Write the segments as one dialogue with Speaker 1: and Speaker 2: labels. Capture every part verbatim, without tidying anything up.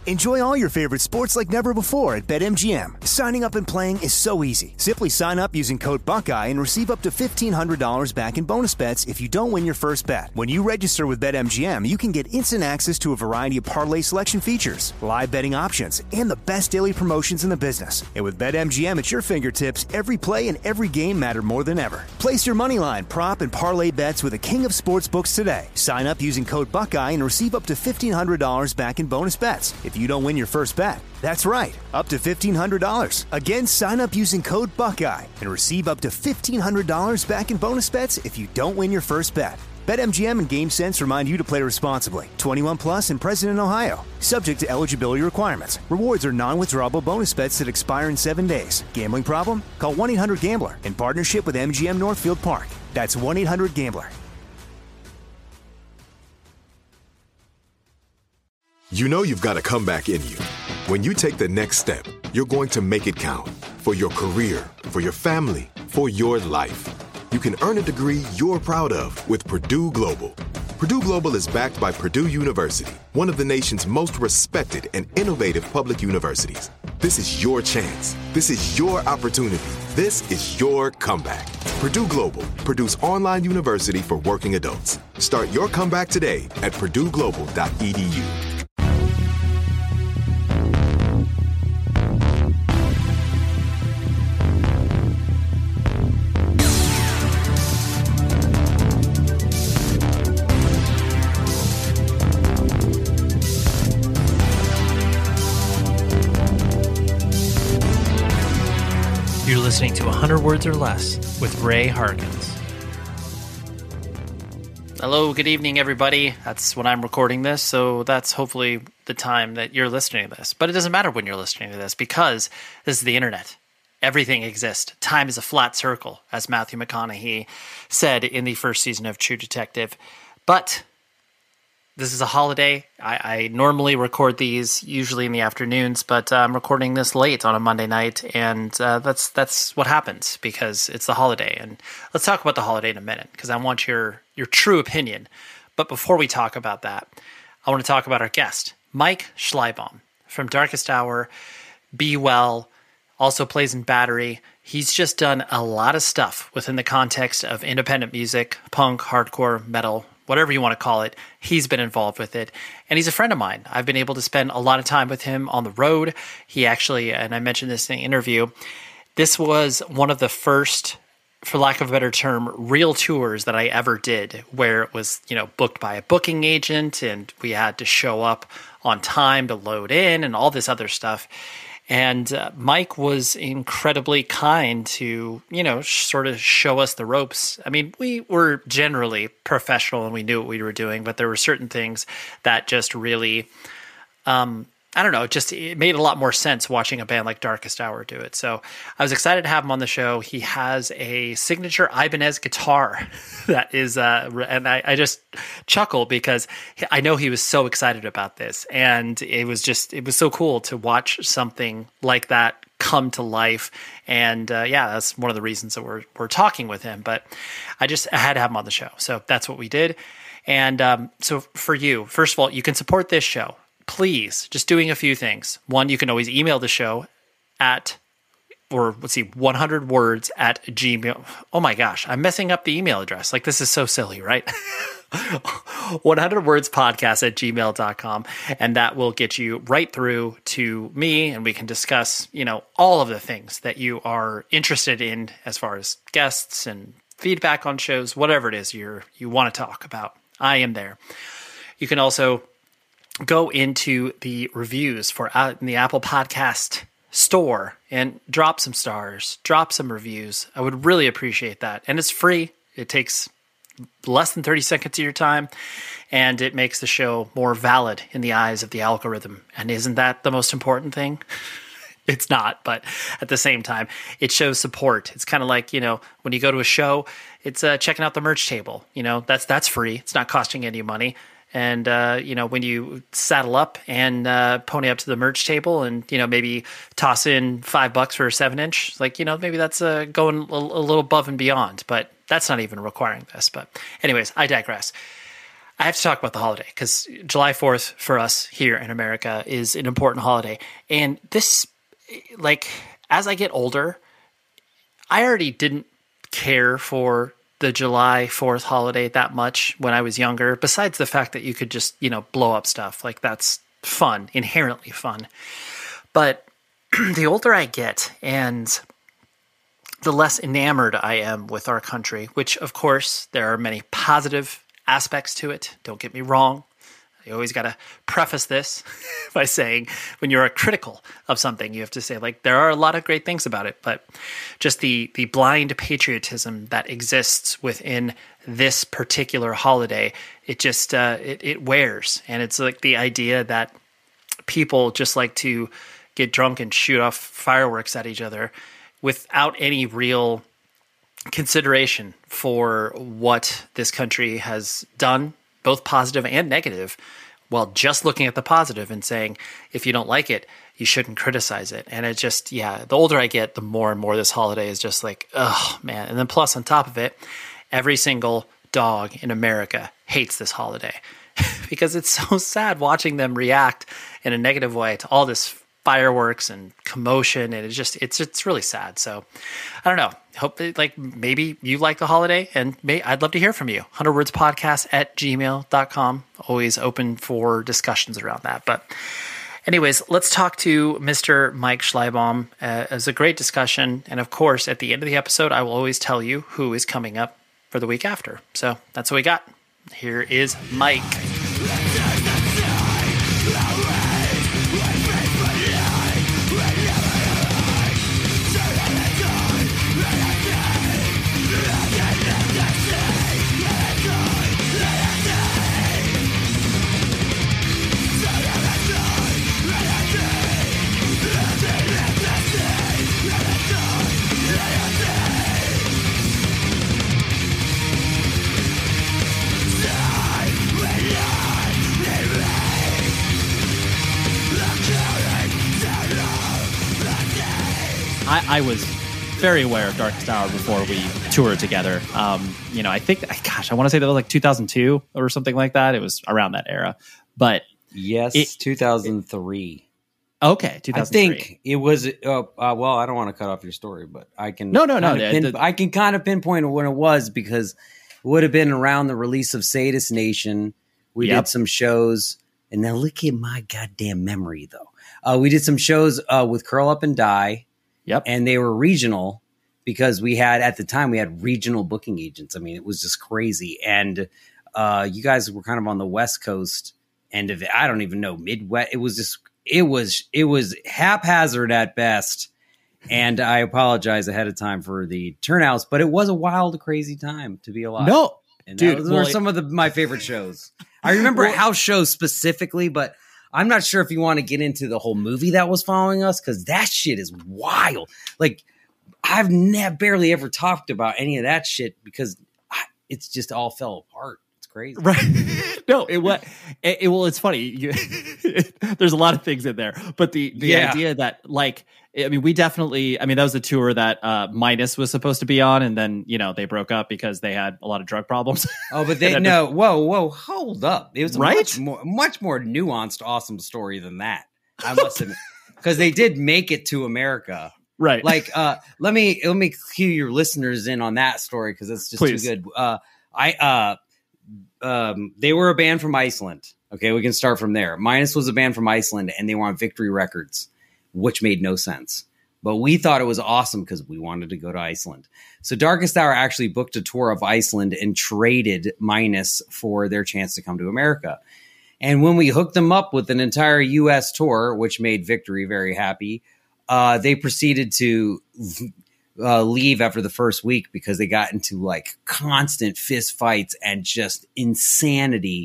Speaker 1: Enjoy all your favorite sports like never before at BetMGM. Signing up and playing is so easy. Simply sign up using code Buckeye and receive up to fifteen hundred dollars back in bonus bets if you don't win your first bet. When you register with BetMGM, you can get instant access to a variety of parlay selection features, live betting options, and the best daily promotions in the business. And with BetMGM at your fingertips, every play and every game matter more than ever. Place your moneyline, prop, and parlay bets with the king of sportsbooks today. Sign up using code Buckeye and receive up to fifteen hundred dollars back in bonus bets if you don't win your first bet. That's right, up to fifteen hundred dollars. Again, sign up using code Buckeye and receive up to fifteen hundred dollars back in bonus bets if you don't win your first bet. BetMGM and GameSense remind you to play responsibly. twenty-one plus and present in Ohio. Subject to eligibility requirements. Rewards are non-withdrawable bonus bets that expire in seven days. Gambling problem? Call one eight hundred gambler in partnership with M G M Northfield Park. That's one eight hundred gambler.
Speaker 2: You know you've got a comeback in you. When you take the next step, you're going to make it count. For your career, for your family, for your life. You can earn a degree you're proud of with Purdue Global. Purdue Global is backed by Purdue University, one of the nation's most respected and innovative public universities. This is your chance. This is your opportunity. This is your comeback. Purdue Global, Purdue's online university for working adults. Start your comeback today at purdue global dot e d u.
Speaker 3: You're listening to one hundred Words or Less with Ray Harkins. Hello, good evening, everybody. That's when I'm recording this, so that's hopefully the time that you're listening to this. But it doesn't matter when you're listening to this because this is the internet. Everything exists. Time is a flat circle, as Matthew McConaughey said in the first season of True Detective. But this is a holiday. I, I normally record these usually in the afternoons, but uh, I'm recording this late on a Monday night, and uh, that's that's what happens because it's the holiday. And let's talk about the holiday in a minute because I want your your true opinion. But before we talk about that, I want to talk about our guest, Mike Schleibaum from Darkest Hour, Be Well, also plays in Battery. He's just done a lot of stuff within the context of independent music, punk, hardcore, metal, whatever you want to call it. He's been involved with it, and he's a friend of mine. I've been able to spend a lot of time with him on the road. He actually, and I mentioned this in the interview, this was one of the first, for lack of a better term, real tours that I ever did, where it was, you know, booked by a booking agent, and we had to show up on time to load in and all this other stuff. And uh, Mike was incredibly kind to, you know, sh- sort of show us the ropes. I mean, we were generally professional and we knew what we were doing, but there were certain things that just really, um, I don't know, just it made a lot more sense watching a band like Darkest Hour do it. So I was excited to have him on the show. He has a signature Ibanez guitar that is, uh, and I, I just chuckle because I know he was so excited about this. And it was just, it was so cool to watch something like that come to life. And uh, yeah, that's one of the reasons that we're, we're talking with him. But I just I had to have him on the show. So that's what we did. And um, so for you, first of all, you can support this show. Please, just doing a few things. One, you can always email the show at, or let's see, one hundred words at Gmail. Oh my gosh, I'm messing up the email address. Like, this is so silly, right? one hundred words podcast at gmail dot com. And that will get you right through to me, and we can discuss, you know, all of the things that you are interested in as far as guests and feedback on shows, whatever it is you're, you want to talk about. I am there. You can also go into the reviews for out in the Apple Podcast store and drop some stars, drop some reviews. I would really appreciate that. And it's free. It takes less than thirty seconds of your time, and it makes the show more valid in the eyes of the algorithm. And isn't that the most important thing? It's not, but at the same time, it shows support. It's kind of like, you know, when you go to a show, it's uh, checking out the merch table. You know, that's that's free. It's not costing any money. And, uh, you know, when you saddle up and uh, pony up to the merch table and, you know, maybe toss in five bucks for a seven inch, like, you know, maybe that's uh, going a, a little above and beyond, but that's not even requiring this. But anyways, I digress. I have to talk about the holiday because July fourth for us here in America is an important holiday. And this, like, as I get older, I already didn't care for the July fourth holiday that much when I was younger, besides the fact that you could just, you know, blow up stuff. Like, that's fun, inherently fun. But the older I get and the less enamored I am with our country, which, of course, there are many positive aspects to it. Don't get me wrong. You always got to preface this by saying when you're critical of something, you have to say, like, there are a lot of great things about it, but just the the blind patriotism that exists within this particular holiday, it just uh, it, it wears. And it's like the idea that people just like to get drunk and shoot off fireworks at each other without any real consideration for what this country has done, both positive and negative, while just looking at the positive and saying, if you don't like it, you shouldn't criticize it. And it just, yeah, the older I get, the more and more this holiday is just like, oh, man. And then plus on top of it, every single dog in America hates this holiday because it's so sad watching them react in a negative way to all this fireworks and commotion, and it's just it's it's really sad. So I don't know. Hope that, like, maybe you like the holiday, and may, I'd love to hear from you. one hundred words podcast at gmail dot com. Always open for discussions around that. But anyways, let's talk to Mister Mike Schleibaum. Uh, it was a great discussion, and of course, at the end of the episode, I will always tell you who is coming up for the week after. So that's what we got. Here is Mike.
Speaker 4: I, I was very aware of Darkest Hour before we toured together. Um, you know, I think, gosh, I want to say that was like two thousand two or something like that. It was around that era. But
Speaker 5: yes, it, two thousand three.
Speaker 4: Okay, two thousand three.
Speaker 5: I think it was. Uh, uh, well, I don't want to cut off your story, but I can.
Speaker 4: No, no, no.
Speaker 5: Pin,
Speaker 4: the, the,
Speaker 5: I can kind of pinpoint when it was because it would have been around the release of Sadist Nation. We yep. did some shows, and now look at my goddamn memory, though. Uh, we did some shows uh, with Curl Up and Die.
Speaker 4: Yep.
Speaker 5: And they were regional because we had, at the time, we had regional booking agents. I mean, it was just crazy. And uh, you guys were kind of on the West Coast end of it. I don't even know, Midwest. It was just, it was, it was haphazard at best. And I apologize ahead of time for the turnouts, but it was a wild, crazy time to be alive.
Speaker 4: No,
Speaker 5: and
Speaker 4: dude,
Speaker 5: those
Speaker 4: well,
Speaker 5: were some of the, my favorite shows. I remember well, house shows specifically, but I'm not sure if you want to get into the whole movie that was following us, because that shit is wild. Like, I've never barely ever talked about any of that shit because I, it's just all fell apart. It's crazy,
Speaker 4: right? No, it was. It, it, well, it's funny. You, there's a lot of things in there, but the the yeah. idea that, like, I mean, we definitely. I mean, that was the tour that uh, Minus was supposed to be on, and then you know they broke up because they had a lot of drug problems.
Speaker 5: Oh, but they no. To, whoa, whoa, hold up! It was a
Speaker 4: right?
Speaker 5: much more, much more nuanced, awesome story than that. I must admit, because they did make it to America,
Speaker 4: right?
Speaker 5: Like, uh, let me let me cue your listeners in on that story because it's just
Speaker 4: Please.
Speaker 5: too good. Uh, I uh, um, they were a band from Iceland. Okay, we can start from there. Minus was a band from Iceland, and they were on Victory Records, which made no sense. But we thought it was awesome because we wanted to go to Iceland. So Darkest Hour actually booked a tour of Iceland and traded Minus for their chance to come to America. And when we hooked them up with an entire U S tour, which made Victory very happy, uh, they proceeded to uh, leave after the first week because they got into like constant fist fights and just insanity,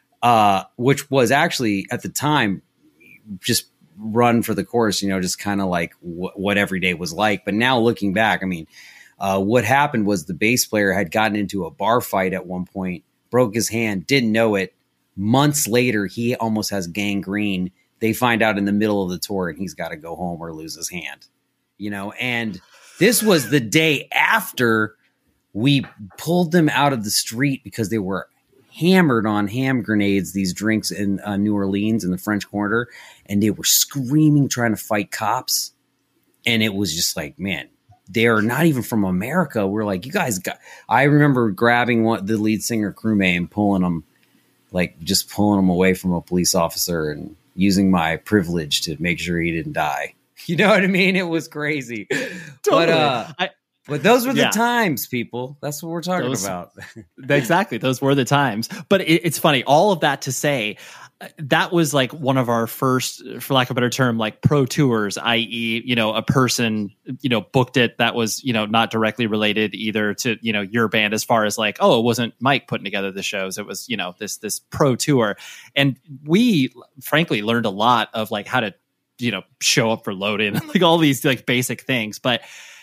Speaker 5: uh, which was actually at the time just run for the course, you know, just kind of like w- what every day was like. But now looking back, I mean, uh, what happened was the bass player had gotten into a bar fight at one point, broke his hand, didn't know it. Months later, he almost has gangrene. They find out in the middle of the tour and he's got to go home or lose his hand, you know, and this was the day after we pulled them out of the street because they were hammered on ham grenades, these drinks in uh, New Orleans in the French Quarter, and they were screaming, trying to fight cops. And it was just like, man, they're not even from America. We're like, you guys got, I remember grabbing one, the lead singer, Crewmate, and pulling them, like just pulling him away from a police officer and using my privilege to make sure he didn't die. You know what I mean? It was crazy. Totally. But, uh, I, but those were the yeah. times, people. That's what we're talking those, about.
Speaker 4: Exactly. Those were the times. But it, it's funny. All of that to say, that was like one of our first, for lack of a better term, like pro tours, that is, you know, a person, you know, booked it that was, you know, not directly related either to, you know, your band, as far as like, oh, it wasn't Mike putting together the shows. It was, you know, this, this pro tour. And we frankly learned a lot of like how to, you know, show up for load-in, like all these like basic things. But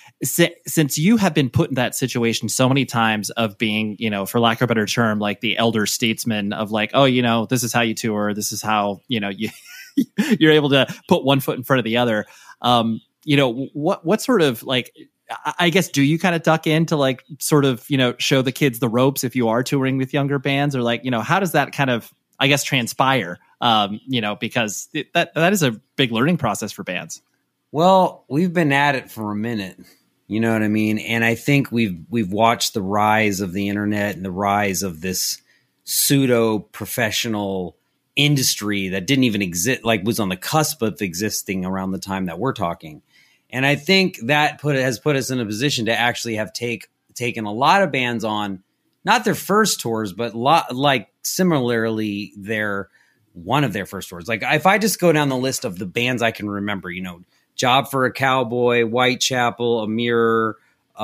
Speaker 4: since you have been put in that situation so many times of being, you know, for lack of a better term, like the elder statesman of like, oh, you know, this is how you tour. This is how, you know, you, you're able to put one foot in front of the other. Um, you know, what, what sort of like, I guess, do you kind of duck in to like sort of, you know, show the kids the ropes if you are touring with younger bands, or like, you know, how does that kind of, I guess, transpire? Um, you know, because it, that, that is a big learning process for bands.
Speaker 5: Well, we've been at it for a minute. You know what I mean? And I think we've we've watched the rise of the internet and the rise of this pseudo professional industry that didn't even exist, like was on the cusp of existing around the time that we're talking. And I think that put has put us in a position to actually have take taken a lot of bands on, not their first tours, but lot, like similarly their one of their first tours. Like if I just go down the list of the bands I can remember, you know, Job for a Cowboy, Whitechapel, A Mirror,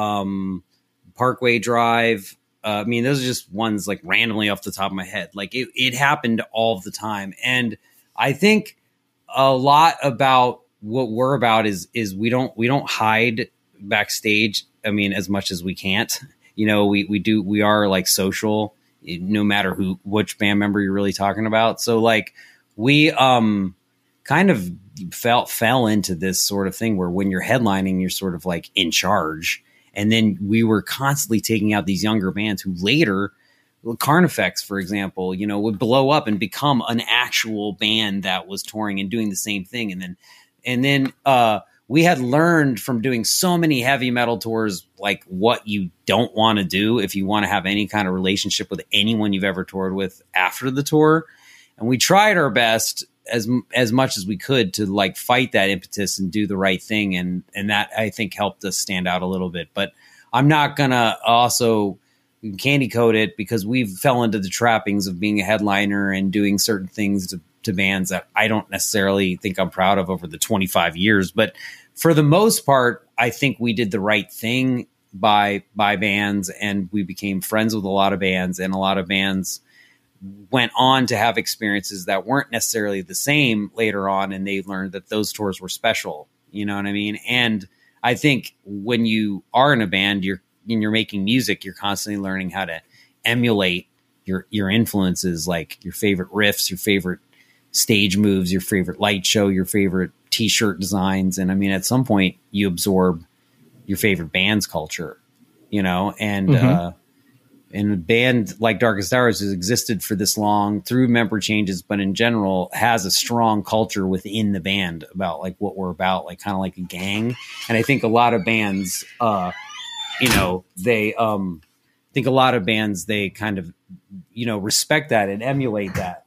Speaker 5: um, Parkway Drive. Uh, I mean, those are just ones like randomly off the top of my head. Like it, it happened all the time. And I think a lot about what we're about is, is we don't, we don't hide backstage. I mean, as much as we can't, you know, we, we do, we are like social, no matter who, which band member you're really talking about. So like we, um, kind of felt fell into this sort of thing where when you're headlining, you're sort of like in charge. And then we were constantly taking out these younger bands who later, well, Carnifex, for example, you know, would blow up and become an actual band that was touring and doing the same thing. And then, and then, uh, we had learned from doing so many heavy metal tours, like what you don't want to do if you want to have any kind of relationship with anyone you've ever toured with after the tour. And we tried our best as as much as we could to like fight that impetus and do the right thing. And, and that I think helped us stand out a little bit, but I'm not going to also candy coat it because we fell into the trappings of being a headliner and doing certain things to, to bands that I don't necessarily think I'm proud of over the twenty-five years. But for the most part, I think we did the right thing by, by bands, and we became friends with a lot of bands, and a lot of bands went on to have experiences that weren't necessarily the same later on. And they learned that those tours were special. You know what I mean? And I think when you are in a band, you're, and you're making music, you're constantly learning how to emulate your, your influences, like your favorite riffs, your favorite stage moves, your favorite light show, your favorite t-shirt designs. And I mean, at some point you absorb your favorite band's culture, you know, and, mm-hmm. uh, and a band like Darkest Hours has existed for this long through member changes, but in general has a strong culture within the band about like what we're about, like kind of like a gang. And I think a lot of bands, uh, you know, they, um, I think a lot of bands, they kind of, you know, respect that and emulate that.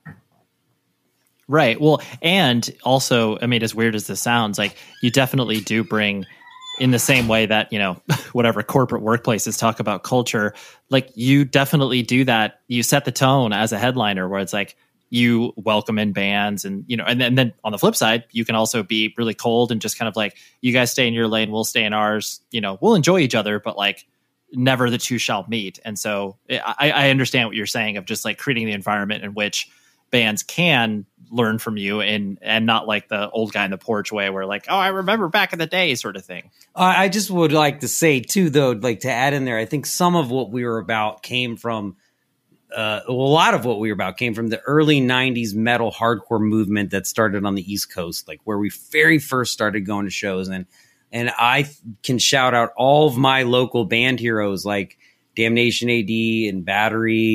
Speaker 4: Right. Well, and also, I mean, as weird as this sounds, like you definitely do bring, in the same way that, you know, whatever corporate workplaces talk about culture, like you definitely do that. You set the tone as a headliner where it's like you welcome in bands, and, you know, and then, and then on the flip side, you can also be really cold and just kind of like, you guys stay in your lane, we'll stay in ours, you know, we'll enjoy each other, but like never the two shall meet. And so I, I understand what you're saying of just like creating the environment in which bands can learn from you, and and not like the old guy in the porch way where like, oh, I remember back in the day sort of thing.
Speaker 5: I just would like to say too, though, like to add in there, I think some of what we were about came from uh, well, a lot of what we were about came from the early nineties metal hardcore movement that started on the East Coast, like where we very first started going to shows. And and I can shout out all of my local band heroes like Damnation A D and Battery,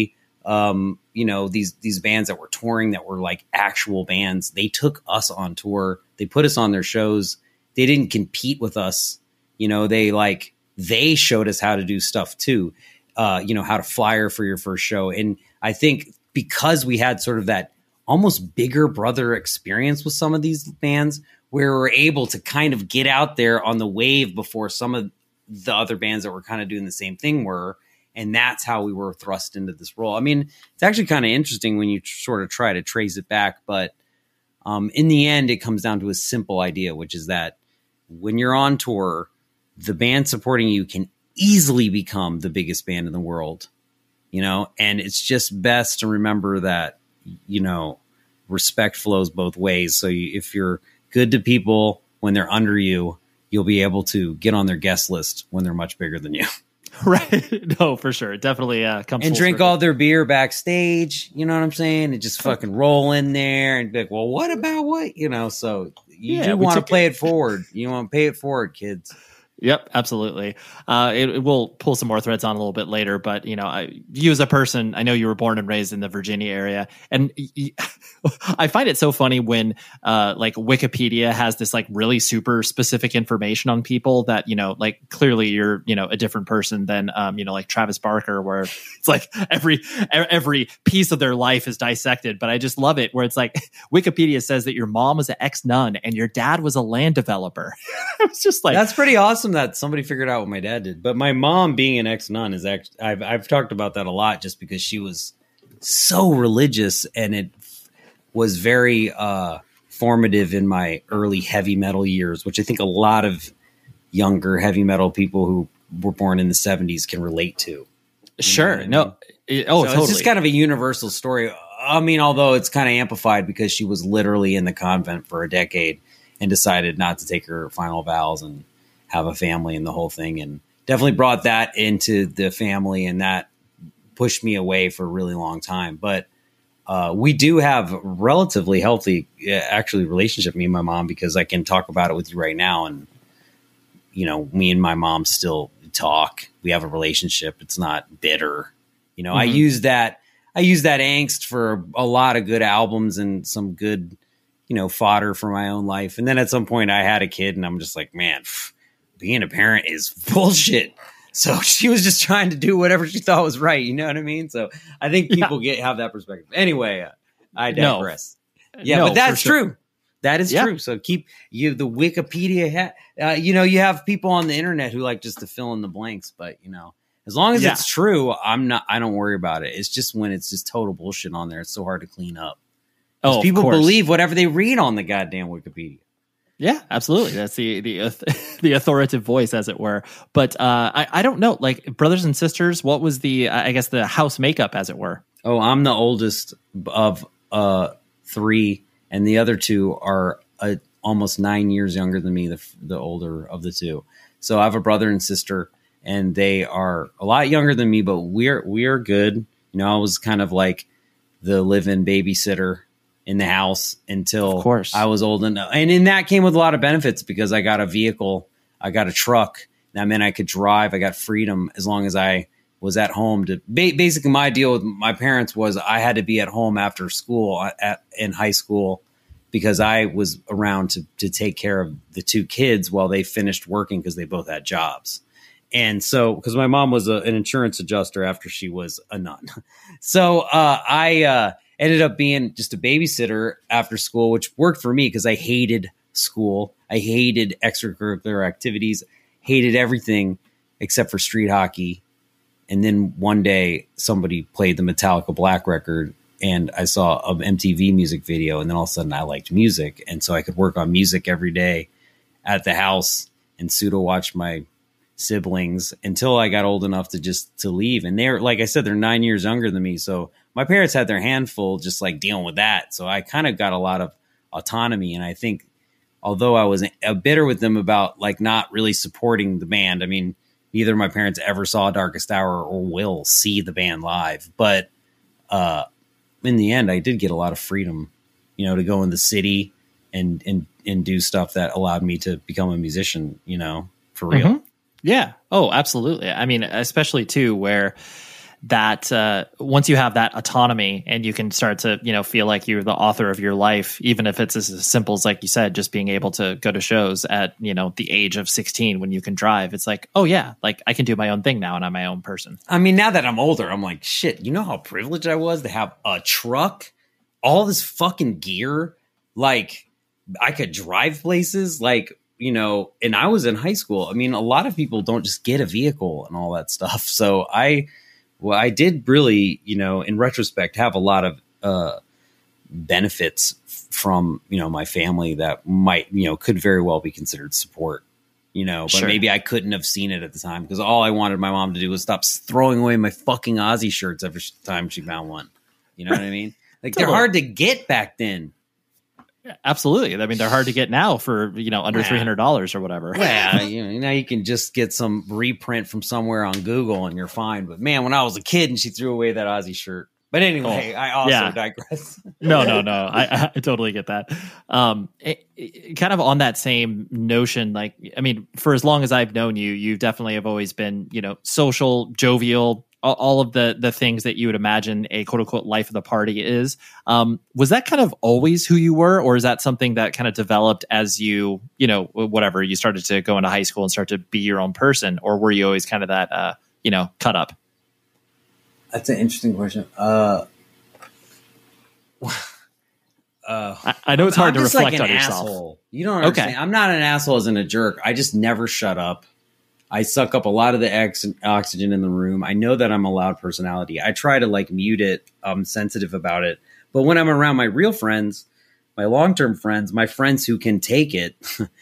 Speaker 5: um, you know, these these bands that were touring that were like actual bands. They took us on tour. They put us on their shows. They didn't compete with us. You know, they like they showed us how to do stuff too. Uh, you know, how to flyer for your first show. And I think because we had sort of that almost bigger brother experience with some of these bands, where we're able to kind of get out there on the wave before some of the other bands that were kind of doing the same thing were. And that's how we were thrust into this role. I mean, it's actually kind of interesting when you tr- sort of try to trace it back. But um, in the end, it comes down to a simple idea, which is that when you're on tour, the band supporting you can easily become the biggest band in the world, you know, and it's just best to remember that, you know, respect flows both ways. So you, if you're good to people when they're under you, you'll be able to get on their guest list when they're much bigger than you.
Speaker 4: Right. No, for sure. It definitely uh, comes
Speaker 5: and drink
Speaker 4: circle.
Speaker 5: all their beer backstage. You know what I'm saying? And just fucking roll in there and be like, well, what about what? You know, so you
Speaker 4: Yeah,
Speaker 5: do
Speaker 4: we
Speaker 5: want to
Speaker 4: took
Speaker 5: play
Speaker 4: it.
Speaker 5: it forward. You want to pay it forward, kids.
Speaker 4: Yep, absolutely. Uh, it, it will pull some more threads on a little bit later, but you know, I, you as a person, I know you were born and raised in the Virginia area, and y- y- I find it so funny when uh, like Wikipedia has this like really super specific information on people that, you know, like clearly you're, you know, a different person than, um, you know, like Travis Barker, where it's like every every piece of their life is dissected. But I just love it where it's like Wikipedia says that your mom was an ex-nun and your dad was a land developer. It's just like,
Speaker 5: That's pretty awesome that somebody figured out what my dad did. But my mom being an ex-nun is actually, I've, I've talked about that a lot just because she was so religious, and it was very uh, formative in my early heavy metal years, which I think a lot of younger heavy metal people who were born in the seventies can relate to.
Speaker 4: sure.
Speaker 5: I mean?
Speaker 4: No. It- oh,
Speaker 5: So
Speaker 4: totally.
Speaker 5: It's just kind of a universal story. I mean, although it's kind of amplified because she was literally in the convent for a decade and decided not to take her final vows and have a family and the whole thing, and definitely brought that into the family, and that pushed me away for a really long time. But uh, we do have a relatively healthy, uh, actually, relationship, me and my mom, because I can talk about it with you right now. And, you know, me and my mom still talk. We have a relationship. It's not bitter. You know, mm-hmm. I use that, I use that angst for a lot of good albums and some good, you know, fodder for my own life. And then at some point I had a kid, and I'm just like, man, pff, being a parent is bullshit. So she was just trying to do whatever she thought was right. You know what I mean? So I think people yeah. get have that perspective. Anyway, uh, I digress. No. Yeah, no, but that's sure. true. That is yeah. true. So keep you the Wikipedia. Ha- uh, you know, you have people on the internet who like just to fill in the blanks. But you know, as long as yeah. it's true, I'm not. I don't worry about it. It's just when it's just total bullshit on there, it's so hard to clean up. Oh, people believe whatever they read on the goddamn Wikipedia.
Speaker 4: Yeah, absolutely. That's the the the authoritative voice, as it were. But uh, I I don't know, like brothers and sisters. What was the I guess the house makeup, as it were?
Speaker 5: Oh, I'm the oldest of uh, three, and the other two are uh, almost nine years younger than me. The the older of the two. So I have a brother and sister, and they are a lot younger than me, but we're we're good. You know, I was kind of like the live-in babysitter in the house until
Speaker 4: of course.
Speaker 5: I was old enough. And in that came with a lot of benefits because I got a vehicle, I got a truck. That meant I could drive. I got freedom as long as I was at home. To ba- Basically, my deal with my parents was I had to be at home after school at, in high school because I was around to, to take care of the two kids while they finished working because they both had jobs. And so, because my mom was a, an insurance adjuster after she was a nun. So uh, I... Uh, ended up being just a babysitter after school, which worked for me because I hated school. I hated extracurricular activities, hated everything except for street hockey. And then one day somebody played the Metallica Black record and I saw an M T V music video, and then all of a sudden I liked music. And so I could work on music every day at the house and pseudo watch my siblings until I got old enough to just to leave. And they're, like I said, they're nine years younger than me. So my parents had their handful just like dealing with that. So I kind of got a lot of autonomy. And I think although I was a bitter with them about like not really supporting the band, I mean, neither of my parents ever saw Darkest Hour or will see the band live. But uh, in the end, I did get a lot of freedom, you know, to go in the city and, and, and do stuff that allowed me to become a musician, you know, for real.
Speaker 4: Mm-hmm. Yeah. Oh, absolutely. I mean, especially too, where that uh, once you have that autonomy and you can start to, you know, feel like you're the author of your life, even if it's as simple as, like you said, just being able to go to shows at, you know, the age of sixteen when you can drive, it's like, oh yeah, like I can do my own thing now and I'm my own person.
Speaker 5: I mean, now that I'm older, I'm like, shit, you know how privileged I was to have a truck, all this fucking gear, like I could drive places, like, you know, and I was in high school. I mean, a lot of people don't just get a vehicle and all that stuff. So I, well, I did really, you know, in retrospect, have a lot of uh, benefits from, you know, my family that might, you know, could very well be considered support, you know, but sure. Maybe I couldn't have seen it at the time because all I wanted my mom to do was stop throwing away my fucking Ozzy shirts every time she found one. You know what I mean? Like they're hard to get back then.
Speaker 4: Yeah, absolutely. I mean, they're hard to get now for, you know, under three hundred dollars or whatever.
Speaker 5: Yeah, you know, now you can just get some reprint from somewhere on Google and you're fine. But man, when I was a kid and she threw away that Ozzy shirt. But anyway, oh, I also yeah. digress.
Speaker 4: no, no, no. I, I totally get that. Um, it, it, kind of on that same notion, like, I mean, for as long as I've known you, you definitely have always been, you know, social, jovial, all of the the things that you would imagine a quote unquote life of the party is. Um, was that kind of always who you were, or is that something that kind of developed as you, you know, whatever, you started to go into high school and start to be your own person, or were you always kind of that, uh, you know, cut up?
Speaker 5: That's an interesting question. Uh, uh,
Speaker 4: I, I know it's hard I'm to reflect like on yourself.
Speaker 5: Asshole. You don't understand. Okay. I'm not an asshole as in a jerk. I just never shut up. I suck up a lot of the ex- oxygen in the room. I know that I'm a loud personality. I try to like mute it. I'm sensitive about it. But when I'm around my real friends, my long-term friends, my friends who can take it,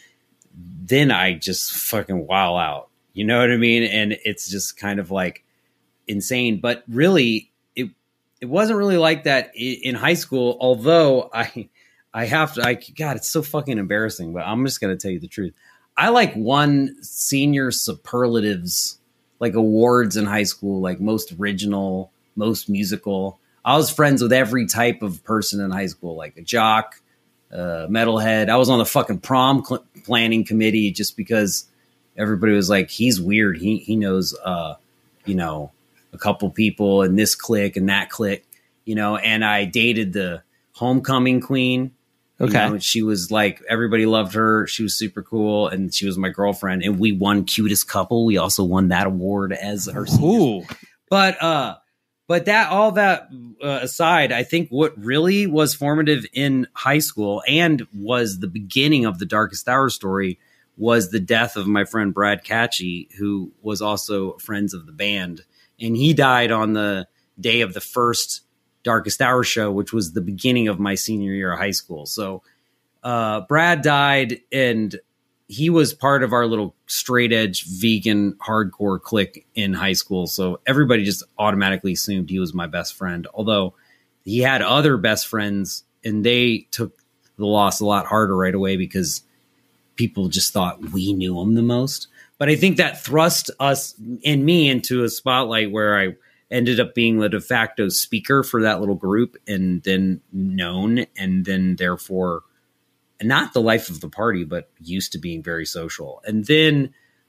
Speaker 5: then I just fucking wow out. You know what I mean? And it's just kind of like insane. But really, it it wasn't really like that in high school. Although I I have to, I God, it's so fucking embarrassing. But I'm just gonna tell you the truth. I like won senior superlatives, like awards in high school, like most original, most musical. I was friends with every type of person in high school, like a jock, uh, metalhead. I was on the fucking prom cl- planning committee just because everybody was like, he's weird. He he knows, uh, you know, a couple people in this clique and that clique, you know, and I dated the homecoming queen. Okay. You know, she was like, everybody loved her. She was super cool. And she was my girlfriend. And we won cutest couple. We also won that award as her seniors. But, uh, but that, all that uh, aside, I think what really was formative in high school and was the beginning of the Darkest Hour story was the death of my friend Brad Catchy, who was also friends of the band. And he died on the day of the first Darkest Hour show, which was the beginning of my senior year of high school. So uh, Brad died, and he was part of our little straight edge vegan hardcore clique in high school. So everybody just automatically assumed he was my best friend, although he had other best friends, and they took the loss a lot harder right away because people just thought we knew him the most. But I think that thrust us and me into a spotlight where I ended up being the de facto speaker for that little group, and then known, and then therefore not the life of the party, but used to being very social. And then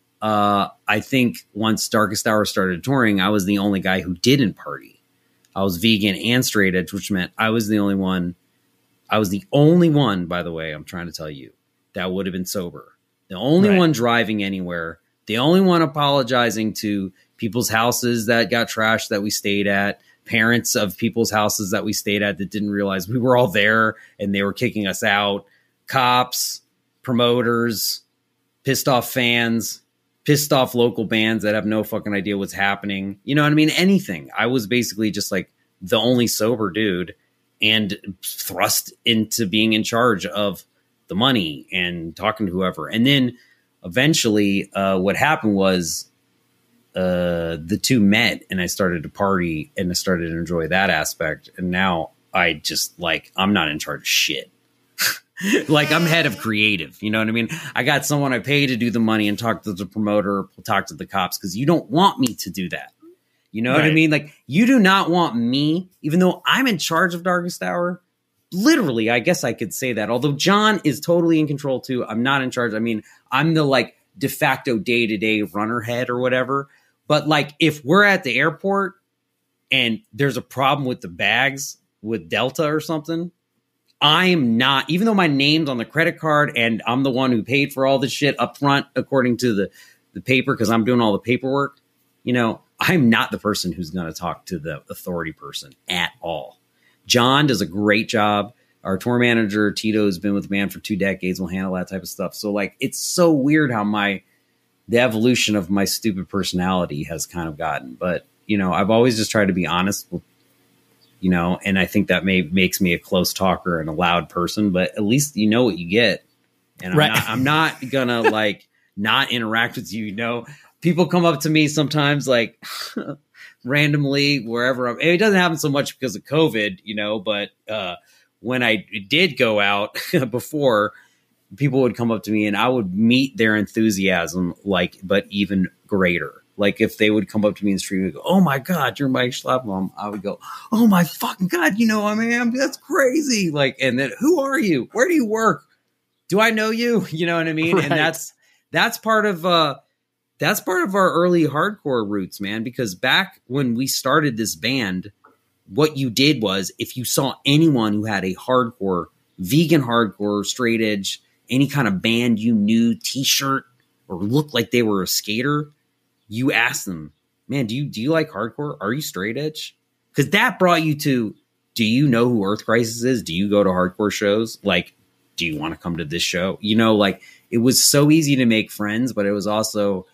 Speaker 5: uh, I think once Darkest Hour started touring, I was the only guy who didn't party. I was vegan and straight edge, which meant I was the only one. I was the only one, by the way, I'm trying to tell you, that would have been sober. The only right. one driving anywhere. The only one apologizing to people's houses that got trashed that we stayed at, parents of people's houses that we stayed at that didn't realize we were all there and they were kicking us out, cops, promoters, pissed off fans, pissed off local bands that have no fucking idea what's happening. You know what I mean? Anything. I was basically just like the only sober dude and thrust into being in charge of the money and talking to whoever. And then eventually uh, what happened was uh, the two met and I started to party and I started to enjoy that aspect. And now I just like, I'm not in charge of shit. Like I'm head of creative. You know what I mean? I got someone I pay to do the money and talk to the promoter, talk to the cops, because you don't want me to do that. You know right. what I mean? Like you do not want me, even though I'm in charge of Darkest Hour. Literally, I guess I could say that. Although John is totally in control too. I'm not in charge. I mean, I'm the like de facto day-to-day runner head or whatever. But like if we're at the airport and there's a problem with the bags with Delta or something, I'm not, even though my name's on the credit card and I'm the one who paid for all this shit up front, according to the, the paper, because I'm doing all the paperwork, you know, I'm not the person who's going to talk to the authority person at all. John does a great job. Our tour manager, Tito, has been with the band for two decades, will handle that type of stuff. So like, it's so weird how my, the evolution of my stupid personality has kind of gotten, but you know, I've always just tried to be honest with, you know, and I think that may makes me a close talker and a loud person, but at least you know what you get. And I'm, right. not, I'm not gonna like not interact with you. You know, people come up to me sometimes like randomly wherever I'm, it doesn't happen so much because of COVID, you know, but uh, when I did go out before, people would come up to me and I would meet their enthusiasm, like, but even greater. Like if they would come up to me in the street and go, "Oh my God, you're Mike Schlapbaum," I would go, "Oh my fucking God, you know, I mean, that's crazy." Like, and then, "Who are you? Where do you work? Do I know you?" You know what I mean? Right. And that's, that's part of, uh, that's part of our early hardcore roots, man, because back when we started this band, what you did was if you saw anyone who had a hardcore, vegan hardcore, straight edge, any kind of band you knew, t-shirt, or looked like they were a skater, you ask them, "Man, do you do you like hardcore? Are you straight edge?" Because that brought you to, do you know who Earth Crisis is? Do you go to hardcore shows? Like, do you want to come to this show? You know, like it was so easy to make friends, but it was also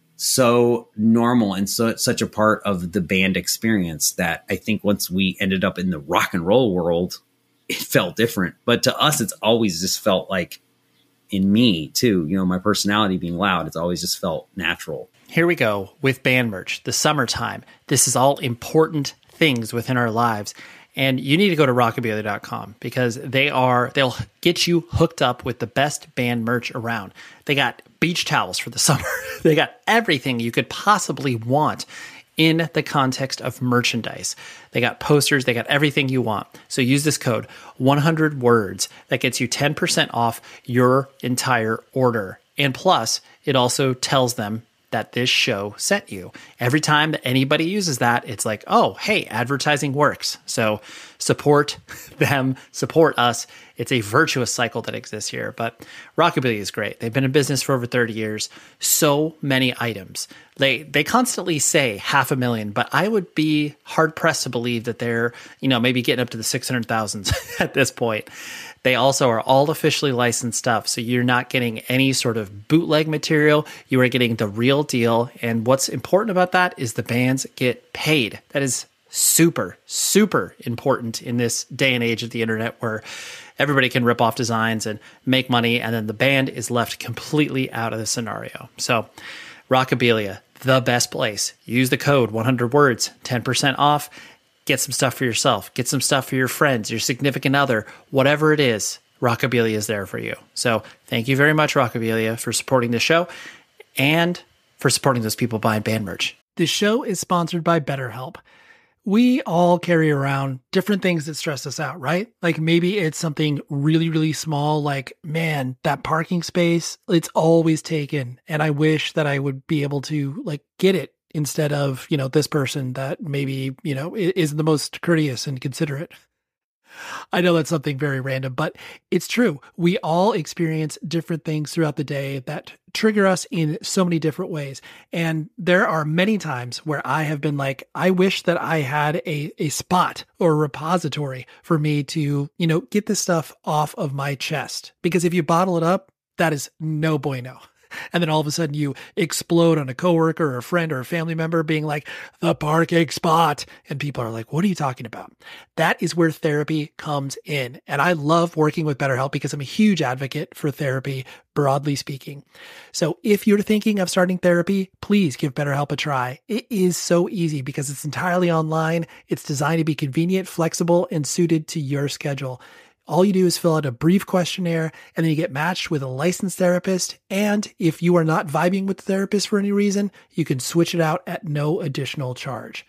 Speaker 5: so normal and so such a part of the band experience that I think once we ended up in the rock and roll world, it felt different. But to us, it's always just felt like, in me too, you know, my personality being loud, it's always just felt natural.
Speaker 3: Here we go with band merch, the summertime. This is all important things within our lives. And you need to go to rockabilia dot com because they are, they'll get you hooked up with the best band merch around. They got beach towels for the summer. They got everything you could possibly want in the context of merchandise. They got posters, they got everything you want. So use this code one hundred words. That gets you ten percent off your entire order. And plus, it also tells them that this show sent you. Every time that anybody uses that, it's like, oh, hey, advertising works. So support them, support us. It's a virtuous cycle that exists here. But Rockabilia is great. They've been in business for over thirty years. So many items. They they constantly say half a million, but I would be hard pressed to believe that they're, you know, maybe getting up to the six hundred thousands at this point. They also are all officially licensed stuff, so you're not getting any sort of bootleg material. You are getting the real deal, and what's important about that is the bands get paid. That is super, super important in this day and age of the internet where everybody can rip off designs and make money, and then the band is left completely out of the scenario. So Rockabilia, the best place. Use the code one hundred words, ten percent off. Get some stuff for yourself. Get some stuff for your friends, your significant other, whatever it is, Rockabilia is there for you. So thank you very much, Rockabilia, for supporting the show and for supporting those people buying band merch.
Speaker 6: This show is sponsored by BetterHelp. We all carry around different things that stress us out, right? Like maybe it's something really, really small, like, man, that parking space, it's always taken. And I wish that I would be able to like get it instead of, you know, this person that maybe, you know, is the most courteous and considerate. I know that's something very random, but it's true. We all experience different things throughout the day that trigger us in so many different ways. And there are many times where I have been like, I wish that I had a, a spot or a repository for me to, you know, get this stuff off of my chest. Because if you bottle it up, that is no bueno. And then all of a sudden you explode on a coworker or a friend or a family member being like, the parking spot. And people are like, what are you talking about? That is where therapy comes in. And I love working with BetterHelp because I'm a huge advocate for therapy, broadly speaking. So if you're thinking of starting therapy, please give BetterHelp a try. It is so easy because it's entirely online. It's designed to be convenient, flexible, and suited to your schedule. All you do is fill out a brief questionnaire and then you get matched with a licensed therapist. And if you are not vibing with the therapist for any reason, you can switch it out at no additional charge.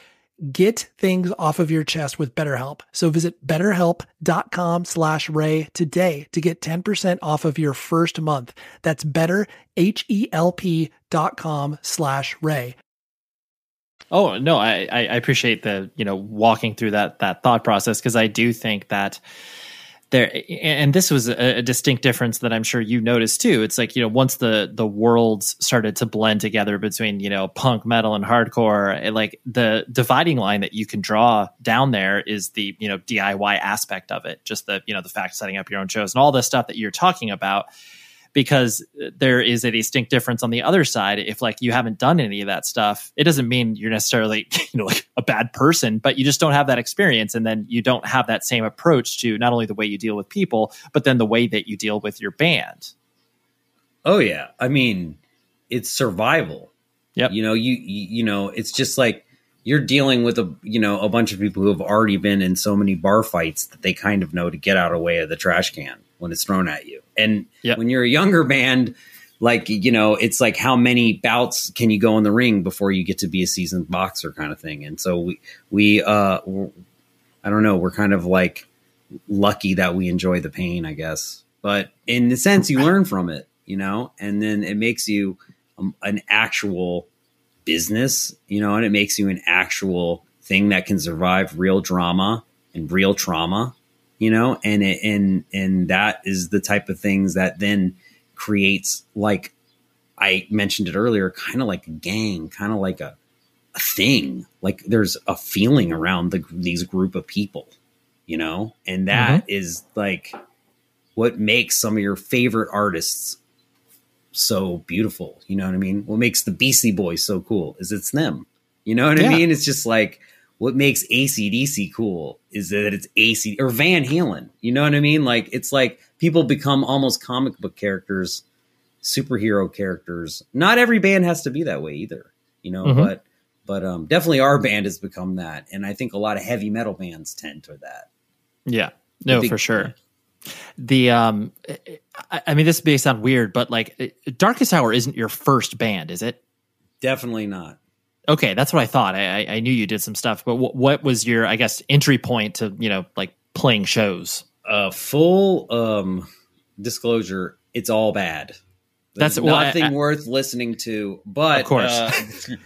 Speaker 6: Get things off of your chest with BetterHelp. So visit betterhelp.com slash Ray today to get ten percent off of your first month. That's betterhelp.com slash Ray.
Speaker 4: Oh no, I, I appreciate the, you know, walking through that that thought process, because I do think that there, and this was a, a distinct difference that I'm sure you noticed too. It's like, you know, once the the worlds started to blend together between, you know, punk, metal, and hardcore, it, like the dividing line that you can draw down there is the, you know, D I Y aspect of it, just the, you know, the fact of setting up your own shows and all the stuff that you're talking about. Because there is a distinct difference on the other side. If like you haven't done any of that stuff, it doesn't mean you're necessarily, you know, like a bad person, but you just don't have that experience. And then you don't have that same approach to not only the way you deal with people, but then the way that you deal with your band.
Speaker 5: Oh yeah. I mean, it's survival.
Speaker 4: Yep.
Speaker 5: You know, you, you, you know, it's just like you're dealing with a, you know, a bunch of people who have already been in so many bar fights that they kind of know to get out of the way of the trash can when it's thrown at you. And yep. when you're a younger band, like, you know, it's like how many bouts can you go in the ring before you get to be a seasoned boxer kind of thing. And so we, we, uh, I don't know, we're kind of like lucky that we enjoy the pain, I guess. But in the sense you learn from it, you know, and then it makes you um, an actual business, you know, and it makes you an actual thing that can survive real drama and real trauma. You know, and it, and and that is the type of things that then creates, like I mentioned it earlier, kind of like a gang, kind of like a, a thing. Like there's a feeling around the, these group of people, you know, and that mm-hmm. is like what makes some of your favorite artists so beautiful. You know what I mean? What makes the Beastie Boys so cool is it's them. You know what yeah. I mean? It's just like, what makes A C D C cool is that it's A C or Van Halen. You know what I mean? Like, it's like people become almost comic book characters, superhero characters. Not every band has to be that way either, you know, mm-hmm. but, but um, definitely our band has become that. And I think a lot of heavy metal bands tend to that.
Speaker 4: Yeah, no, big, for sure. The, um, I, I mean, this may sound weird, but like Darkest Hour isn't your first band, is it?
Speaker 5: Definitely not.
Speaker 4: Okay, that's what I thought. I, I knew you did some stuff, but w- what was your, I guess, entry point to, you know, like playing shows?
Speaker 5: Uh, full um, disclosure, it's all bad. There's
Speaker 4: That's well,
Speaker 5: nothing
Speaker 4: I, I,
Speaker 5: worth listening to. But
Speaker 4: of course,
Speaker 5: uh,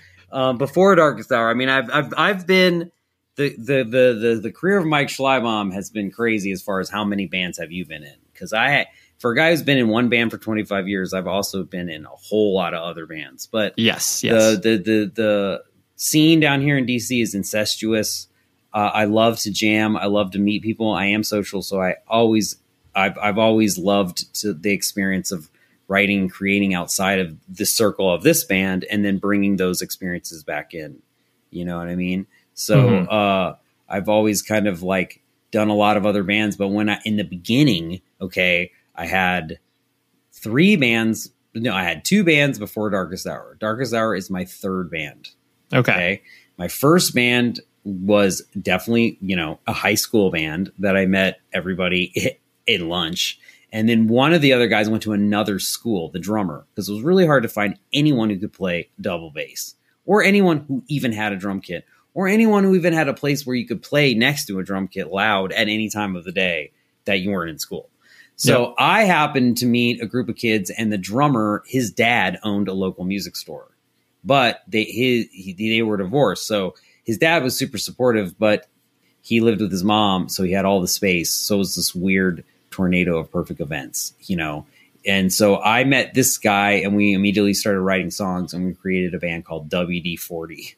Speaker 5: um, before Darkest Hour, I mean, I've I've I've been the the the the the career of Mike Schleibaum has been crazy as far as how many bands have you been in? Because I. For a guy who's been in one band for twenty-five years, I've also been in a whole lot of other bands. But
Speaker 4: yes, yes.
Speaker 5: The, the, the, the scene down here in D C is incestuous. Uh, I love to jam. I love to meet people. I am social. So I always, I've, I've always loved to the experience of writing, creating outside of the circle of this band and then bringing those experiences back in. You know what I mean? So mm-hmm. uh, I've always kind of like done a lot of other bands. But when I, in the beginning, okay, I had three bands. No, I had two bands before Darkest Hour. Darkest Hour is my third band.
Speaker 4: Okay.
Speaker 5: okay. My first band was definitely, you know, a high school band that I met everybody at lunch. And then one of the other guys went to another school, the drummer, because it was really hard to find anyone who could play double bass or anyone who even had a drum kit or anyone who even had a place where you could play next to a drum kit loud at any time of the day that you weren't in school. So yep. I happened to meet a group of kids, and the drummer, his dad owned a local music store, but they his, he, they were divorced. So his dad was super supportive, but he lived with his mom, so he had all the space. So it was this weird tornado of perfect events, you know. And so I met this guy, and we immediately started writing songs, and we created a band called W D forty.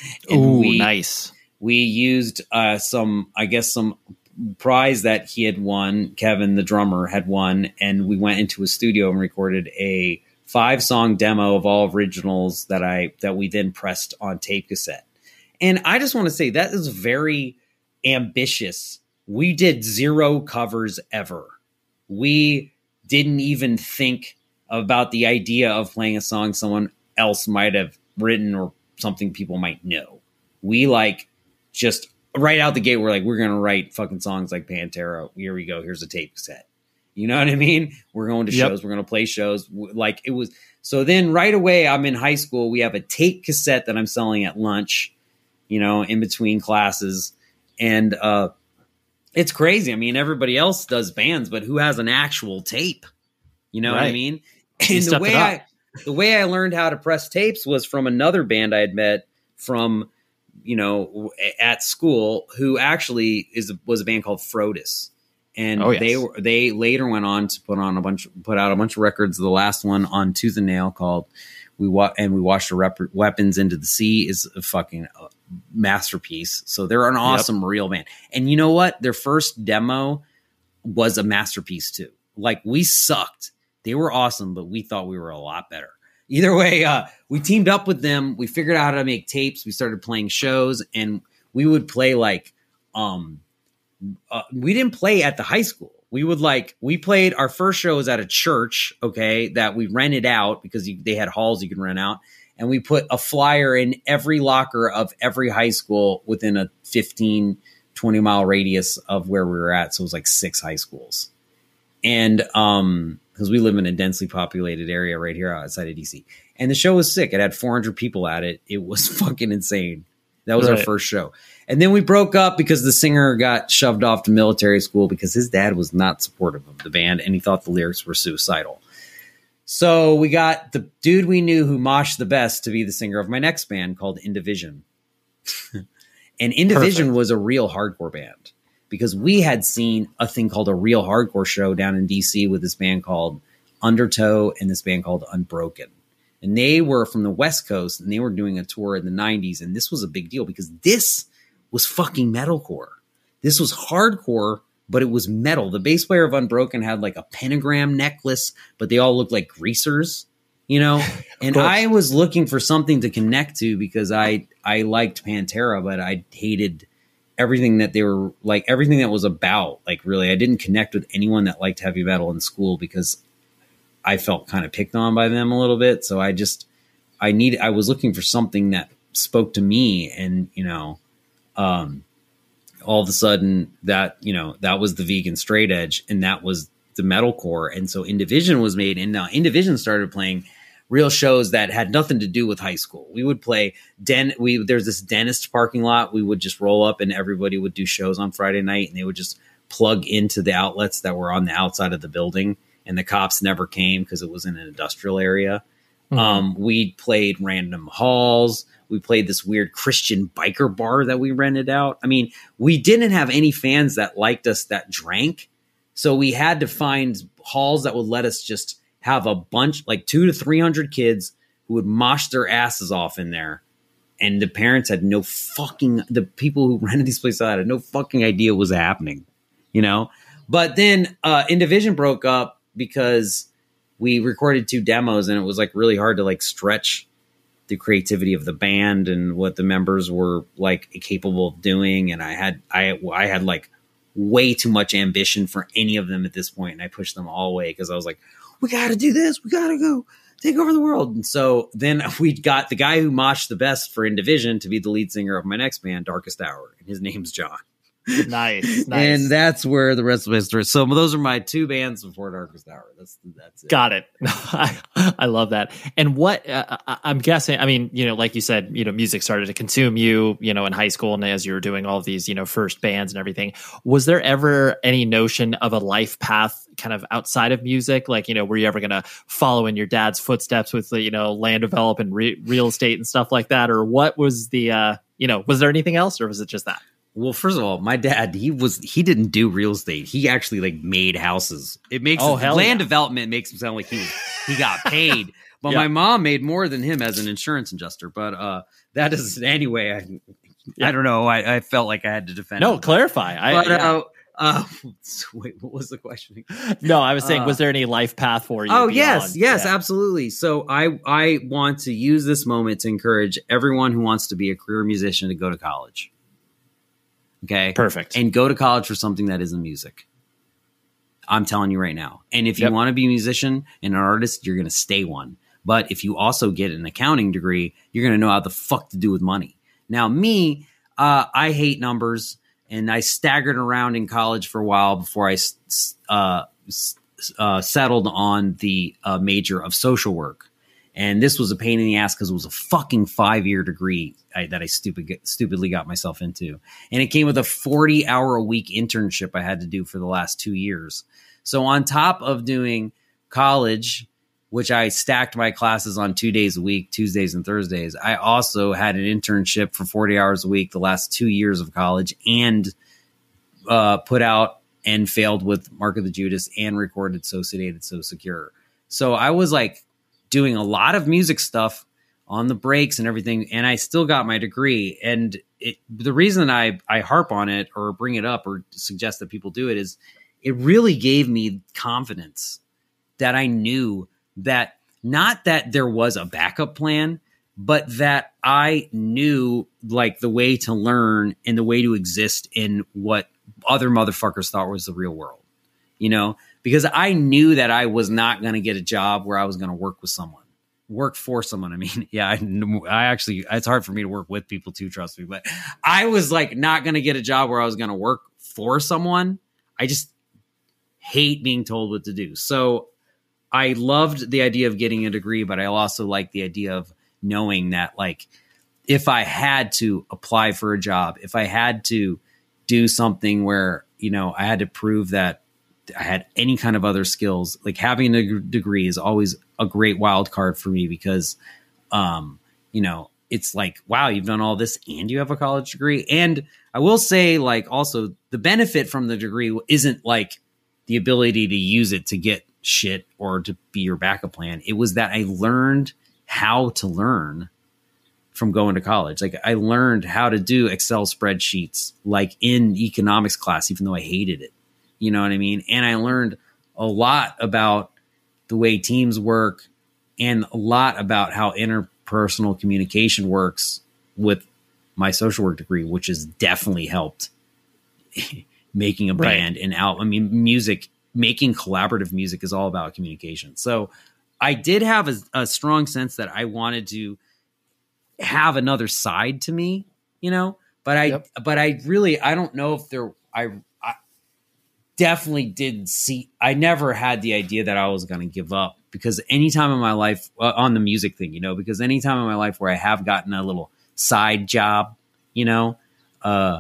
Speaker 4: Oh, nice.
Speaker 5: We used uh, some, I guess, some. prize that he had won, Kevin, the drummer, had won, and we went into a studio and recorded a five song demo of all originals that I that we then pressed on tape cassette. And I just want to say that is very ambitious. We did zero covers ever. We didn't even think about the idea of playing a song someone else might have written or something people might know. We like just right out the gate, we're like, we're going to write fucking songs like Pantera. Here we go. Here's a tape cassette. You know what I mean? We're going to shows. Yep. We're going to play shows. Like it was. So then right away, I'm in high school. We have a tape cassette that I'm selling at lunch, you know, in between classes. And uh, it's crazy. I mean, everybody else does bands, but who has an actual tape? You know right. what I mean? And the way I, the way I learned how to press tapes was from another band I had met from you know, at school who actually is was a band called Frodis. And oh, yes. they were they later went on to put on a bunch put out a bunch of records. The last one on Tooth and Nail called We Wa- and We Washed Our Rep- Weapons Into the Sea is a fucking uh, masterpiece. So they're an awesome yep. real band. And you know what? Their first demo was a masterpiece too. Like, we sucked. They were awesome, but we thought we were a lot better. Either way, uh, we teamed up with them. We figured out how to make tapes. We started playing shows, and we would play like, um, uh, we didn't play at the high school. We would like, we played our first show was at a church, okay, that we rented out because you, they had halls you could rent out. And we put a flyer in every locker of every high school within a fifteen, twenty mile radius of where we were at. So it was like six high schools. And, um, because we live in a densely populated area right here outside of D C. And the show was sick. It had four hundred people at it. It was fucking insane. That was right. our first show. And then we broke up because the singer got shoved off to military school because his dad was not supportive of the band and he thought the lyrics were suicidal. So we got the dude we knew who moshed the best to be the singer of my next band called Indivision. And Indivision Perfect. was a real hardcore band. Because we had seen a thing called a real hardcore show down in D C with this band called Undertow and this band called Unbroken. And they were from the West Coast and they were doing a tour in the nineties. And this was a big deal because this was fucking metalcore. This was hardcore, but it was metal. The bass player of Unbroken had like a pentagram necklace, but they all looked like greasers, you know? And I was looking for something to connect to because I, I liked Pantera, but I hated everything that they were like, everything that was about, like, really, I didn't connect with anyone that liked heavy metal in school because I felt kind of picked on by them a little bit. So I just, I needed, I was looking for something that spoke to me. And, you know, um, all of a sudden that, you know, that was the vegan straight edge and that was the metalcore. And so Indivision was made, and now Indivision started playing real shows that had nothing to do with high school. We would play den. We there's this dentist parking lot. We would just roll up and everybody would do shows on Friday night, and they would just plug into the outlets that were on the outside of the building. And the cops never came because it was in an industrial area. Mm-hmm. Um, we played random halls. We played this weird Christian biker bar that we rented out. I mean, we didn't have any fans that liked us that drank. So we had to find halls that would let us just have a bunch, like two to three hundred kids who would mosh their asses off in there. And the parents had no fucking, the people who rented these places out had no fucking idea what was happening, you know? But then uh, Indivision broke up because we recorded two demos and it was like really hard to like stretch the creativity of the band and what the members were like capable of doing. And I had, I, I had like way too much ambition for any of them at this point. And I pushed them all away because I was like, we got to do this. We got to go take over the world. And so then we got the guy who moshed the best for Indivision to be the lead singer of my next band, Darkest Hour. And his name's John.
Speaker 3: Nice, nice.
Speaker 5: And that's where the rest of my story. So those are my two bands before Darkest Hour. That's that's it.
Speaker 4: Got it. I, I love that. And what uh, I'm guessing, I mean, you know, like you said, you know, music started to consume you, you know, in high school, and as you were doing all of these, you know, first bands and everything. Was there ever any notion of a life path kind of outside of music? Like, you know, were you ever going to follow in your dad's footsteps with the, you know, land development, re- real estate and stuff like that? Or what was the, uh, you know, was there anything else, or was it just that?
Speaker 5: Well, first of all, my dad, he was, he didn't do real estate. He actually like made houses. It makes
Speaker 4: oh,
Speaker 5: his, land
Speaker 4: yeah.
Speaker 5: development makes him sound like he was, he got paid. But
Speaker 4: yeah.
Speaker 5: my mom made more than him as an insurance adjuster. But uh, that is anyway. I, yeah. I don't know. I, I felt like I had to defend.
Speaker 4: No,
Speaker 5: him.
Speaker 4: clarify. I,
Speaker 5: but
Speaker 4: yeah.
Speaker 5: uh, uh, wait, what was the question?
Speaker 4: No, I was saying,
Speaker 5: uh,
Speaker 4: was there any life path for you?
Speaker 5: Oh,
Speaker 4: beyond?
Speaker 5: yes, yes,
Speaker 4: yeah.
Speaker 5: absolutely. So I I want to use this moment to encourage everyone who wants to be a career musician to go to college. Okay.
Speaker 4: Perfect.
Speaker 5: And go to college for something that isn't music. I'm telling you right now. And if you
Speaker 4: yep.
Speaker 5: want to be a musician and an artist, you're going to stay one. But if you also get an accounting degree, you're going to know how the fuck to do with money. Now, me, uh, I hate numbers, and I staggered around in college for a while before I uh, uh, settled on the uh, major of social work. And this was a pain in the ass because it was a fucking five-year degree I, that I stupid, stupidly got myself into. And it came with a forty-hour-a-week internship I had to do for the last two years. So on top of doing college which I stacked my classes on two days a week, Tuesdays and Thursdays. I also had an internship for forty hours a week the last two years of college, and uh, put out and failed with Mark of the Judas and recorded So Sedated, So Secure. So I was like doing a lot of music stuff on the breaks and everything, and I still got my degree. And it, the reason I, I harp on it or bring it up or suggest that people do it is it really gave me confidence that I knew that not that there was a backup plan, but that I knew like the way to learn and the way to exist in what other motherfuckers thought was the real world, you know, because I knew that I was not going to get a job where I was going to work with someone, work for someone. I mean, yeah, I, I actually, it's hard for me to work with people too, trust me, but I was like not going to get a job where I was going to work for someone. I just hate being told what to do. So I loved the idea of getting a degree, but I also like the idea of knowing that like, if I had to apply for a job, if I had to do something where, you know, I had to prove that I had any kind of other skills, like having a g- degree is always a great wild card for me because, um, you know, it's like, wow, you've done all this and you have a college degree. And I will say like also the benefit from the degree isn't like the ability to use it to get shit or to be your backup plan. It was that I learned how to learn from going to college. Like I learned how to do Excel spreadsheets, like in economics class, even though I hated it, you know what I mean? And I learned a lot about the way teams work and a lot about how interpersonal communication works with my social work degree, which has definitely helped making a band right. and out. I mean, music, making collaborative music is all about communication. So I did have a, a strong sense that I wanted to have another side to me, you know, but I, yep. but I really, I don't know if there, I, I definitely didn't see, I never had the idea that I was going to give up because anytime in my life uh, on the music thing, you know, because anytime in my life where I have gotten a little side job, you know, uh,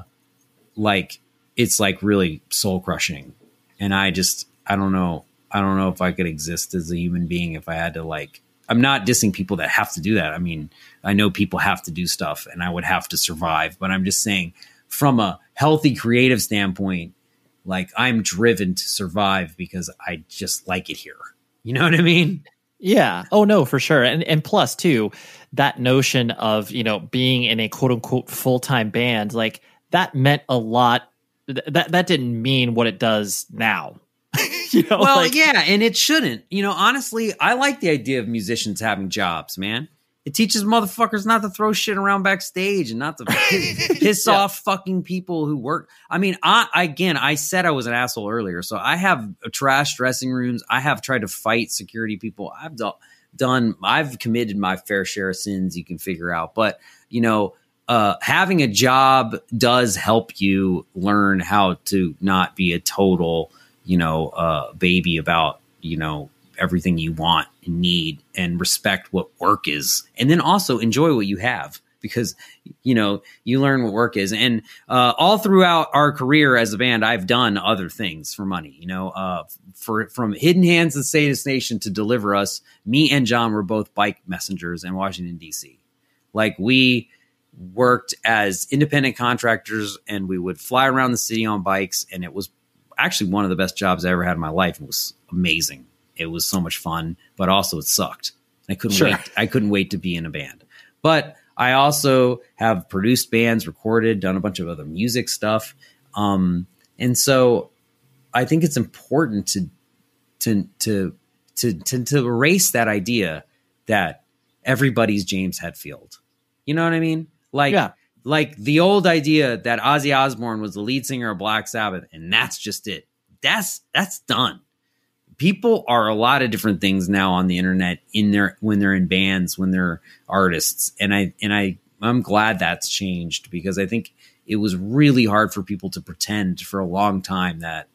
Speaker 5: like it's like really soul crushing. And I just, I don't know. I don't know if I could exist as a human being if I had to like, I'm not dissing people that have to do that. I mean, I know people have to do stuff and I would have to survive, but I'm just saying from a healthy creative standpoint, like I'm driven to survive because I just like it here. You know what I mean?
Speaker 4: Yeah. Oh no, for sure. And and plus too, that notion of, you know, being in a quote unquote full-time band, like that meant a lot. Th- that that didn't mean what it does now. You know,
Speaker 5: well,
Speaker 4: like,
Speaker 5: yeah, and it shouldn't. You know, honestly, I like the idea of musicians having jobs, man. It teaches motherfuckers not to throw shit around backstage and not to piss, piss yeah. off fucking people who work. I mean, I again, I said I was an asshole earlier, so I have trash dressing rooms. I have tried to fight security people. I've do- done, I've committed my fair share of sins you can figure out. But, you know, uh, having a job does help you learn how to not be a total, you know, uh, baby about, you know, everything you want and need and respect what work is. And then also enjoy what you have because, you know, you learn what work is. And uh, all throughout our career as a band, I've done other things for money, you know, uh, for from Hidden Hands and Sadist Nation to Deliver Us. Me and John were both bike messengers in Washington, D C. Like we worked as independent contractors and we would fly around the city on bikes. And it was actually one of the best jobs I ever had in my life. It was amazing. It was so much fun, but also it sucked. I couldn't sure. wait. I couldn't wait to be in a band. But I also have produced bands, recorded, done a bunch of other music stuff. Um, and so I think it's important to, to, to, to, to, to erase that idea that everybody's James Hetfield. You know what I mean? Like, yeah. like the old idea that Ozzy Osbourne was the lead singer of Black Sabbath and that's just it. That's, that's done. People are a lot of different things now on the internet in their, when they're in bands, when they're artists. And I, and I, I'm glad that's changed because I think it was really hard for people to pretend for a long time that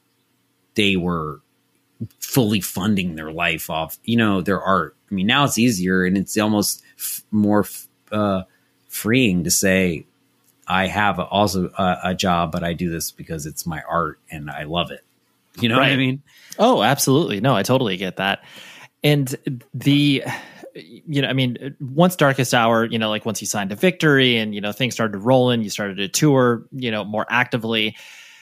Speaker 5: they were fully funding their life off, you know, their art. I mean, now it's easier and it's almost f- more uh, freeing to say, I have a, also a, a job, but I do this because it's my art and I love it. You know right. what I mean?
Speaker 4: Oh, absolutely. No, I totally get that. And the, you know, I mean, once Darkest Hour, you know, like once you signed to Victory and, you know, things started rolling, you started to tour, you know, more actively.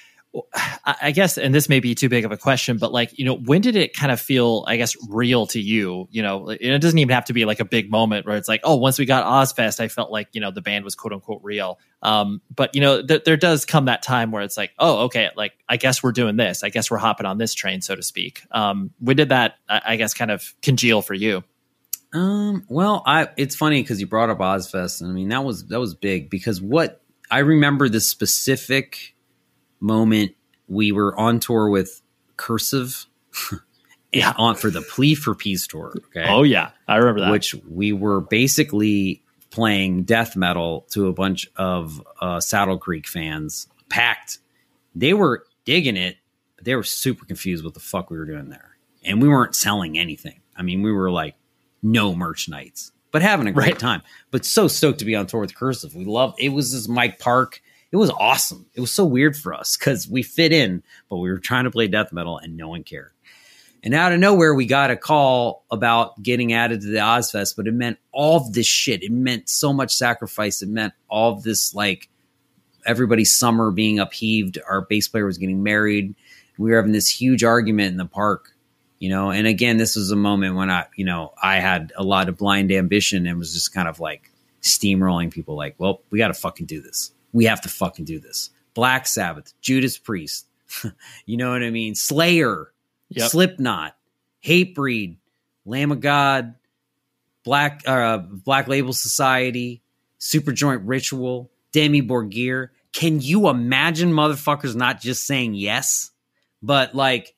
Speaker 4: I guess, and this may be too big of a question, but like, you know, when did it kind of feel, I guess, real to you? You know, it doesn't even have to be like a big moment where it's like, oh, once we got Ozzfest, I felt like, you know, the band was quote unquote real. Um, but, you know, th- there does come that time where it's like, oh, okay, like, I guess we're doing this. I guess we're hopping on this train, so to speak. Um, when did that, I guess, kind of congeal for you?
Speaker 5: Um, well, I, it's funny because you brought up Ozzfest. And I mean, that was, that was big because what I remember the specific moment we were on tour with Cursive
Speaker 4: yeah.
Speaker 5: on for the Plea for Peace tour. Okay.
Speaker 4: Oh yeah. I remember that.
Speaker 5: Which we were basically playing death metal to a bunch of uh, Saddle Creek fans, packed. They were digging it, but they were super confused what the fuck we were doing there. And we weren't selling anything. I mean, we were like no merch nights, but having a great
Speaker 4: right.
Speaker 5: time, but so stoked to be on tour with Cursive. We loved, it was this Mike Park. It was awesome. It was so weird for us because we fit in, but we were trying to play death metal and no one cared. And out of nowhere, we got a call about getting added to the Ozzfest, but it meant all of this shit. It meant so much sacrifice. It meant all of this, like everybody's summer being upheaved. Our bass player was getting married. We were having this huge argument in the park, you know? And again, this was a moment when I, you know, I had a lot of blind ambition and was just kind of like steamrolling people like, well, we got to fucking do this. We have to fucking do this. Black Sabbath, Judas Priest, you know what I mean? Slayer, yep. Slipknot, Hatebreed, Lamb of God, Black uh, Black Label Society, Superjoint Ritual, Demi Borgir. Can you imagine motherfuckers not just saying yes? But like,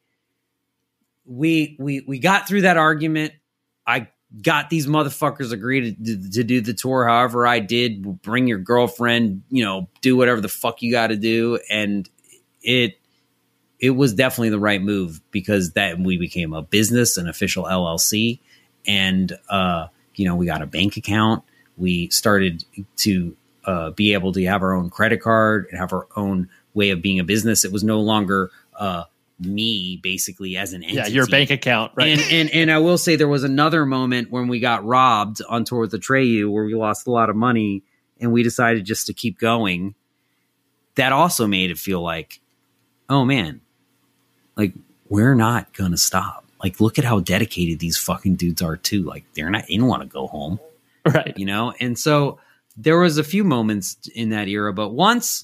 Speaker 5: we we we got through that argument. I got these motherfuckers agreed to, to do the tour however I did. Bring your girlfriend, you know, do whatever the fuck you got to do. And it it was definitely the right move because that we became a business, an official L L C. And, uh, you know, we got a bank account. We started to uh, be able to have our own credit card and have our own way of being a business. It was no longer uh me basically as an entity.
Speaker 4: Yeah, your bank account, right?
Speaker 5: And, and and I will say there was another moment when we got robbed on tour with Atreyu where we lost a lot of money and we decided just to keep going. That also made it feel like, oh man, like we're not gonna stop. Like look at how dedicated these fucking dudes are too. Like they're not, they don't want to go home,
Speaker 4: right?
Speaker 5: You know. And so there was a few moments in that era, but once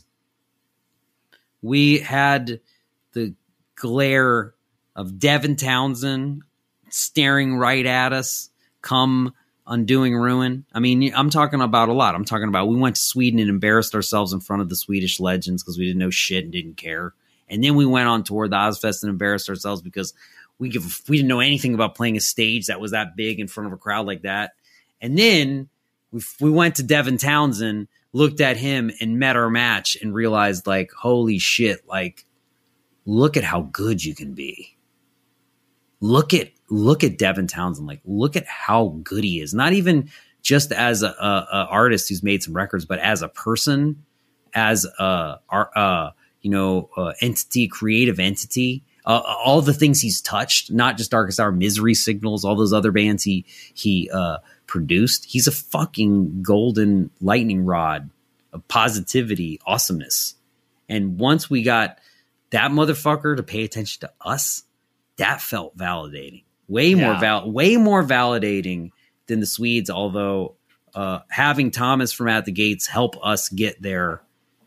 Speaker 5: we had the glare of Devin Townsend staring right at us come Undoing Ruin. I mean, I'm talking about a lot. I'm talking about we went to Sweden and embarrassed ourselves in front of the Swedish legends because we didn't know shit and didn't care. And then we went on tour, the Ozzfest, and embarrassed ourselves because we give, we didn't know anything about playing a stage that was that big in front of a crowd like that. And then we, we went to Devin Townsend, looked at him and met our match and realized like, holy shit, like, look at how good you can be. Look at look at Devin Townsend. Like, look at how good he is. Not even just as a, a, a artist who's made some records, but as a person, as a, a you know uh, entity, creative entity. Uh, all the things he's touched, not just Darkest Hour, Misery Signals, all those other bands he he uh, produced. He's a fucking golden lightning rod of positivity, awesomeness. And once we got that motherfucker to pay attention to us, that felt validating. Way yeah. more val, way more validating than the Swedes. Although uh, having Thomas from At the Gates help us get there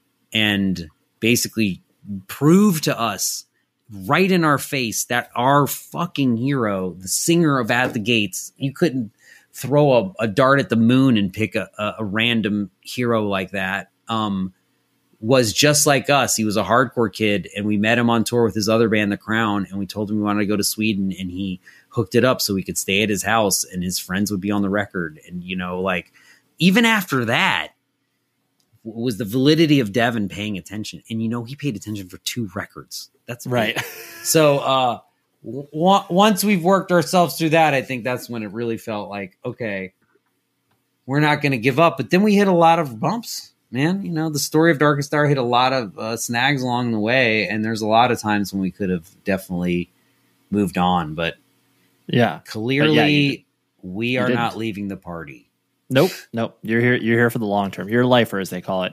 Speaker 5: and basically prove to us right in our face that our fucking hero, the singer of At the Gates, you couldn't throw a, a dart at the moon and pick a, a, a random hero like that. Um, was just like us. He was a hardcore kid, and we met him on tour with his other band, The Crown, and we told him we wanted to go to Sweden, and he hooked it up so we could stay at his house and his friends would be on the record. And, you know, like, even after that was the validity of Devin paying attention. And, you know, he paid attention for two records. That's
Speaker 4: right.
Speaker 5: So uh, w- once we've worked ourselves through that, I think that's when it really felt like, okay, we're not going to give up. But then we hit a lot of bumps. Man, you know, the story of Darkest Hour hit a lot of uh, snags along the way, and there's a lot of times when we could have definitely moved on. But
Speaker 4: Yeah.
Speaker 5: Clearly,
Speaker 4: yeah,
Speaker 5: we are not leaving the party.
Speaker 4: Nope. Nope. You're here. You're here for the long term. You're a lifer, as they call it.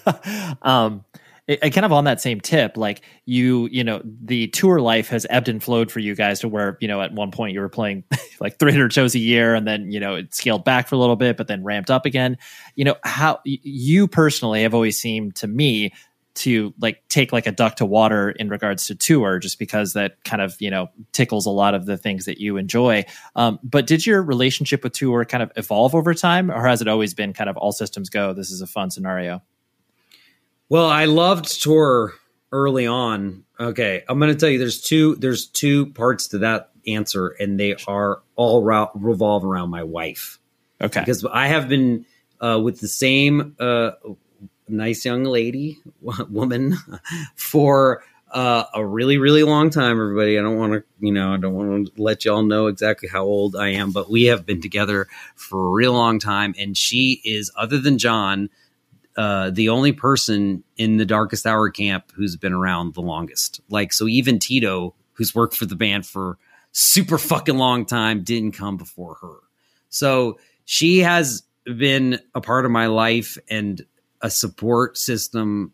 Speaker 4: um, and kind of on that same tip, like you, you know, the tour life has ebbed and flowed for you guys to where, you know, at one point you were playing like three hundred shows a year, and then, you know, it scaled back for a little bit, but then ramped up again. You know, how you personally have always seemed to me to like take like a duck to water in regards to tour, just because that kind of, you know, tickles a lot of the things that you enjoy. Um, but did your relationship with tour kind of evolve over time, or has it always been kind of all systems go, this is a fun scenario?
Speaker 5: Well, I loved tour early on. Okay. I'm going to tell you, there's two, there's two parts to that answer, and they are all re- revolve around my wife.
Speaker 4: Okay.
Speaker 5: Because I have been uh, with the same, uh, nice young lady, woman, for uh, a really, really long time, everybody. I don't want to, you know, I don't want to let y'all know exactly how old I am, but we have been together for a real long time. And she is, other than John, uh, the only person in the Darkest Hour camp who's been around the longest. Like, so even Tito, who's worked for the band for super fucking long time, didn't come before her. So she has been a part of my life and a support system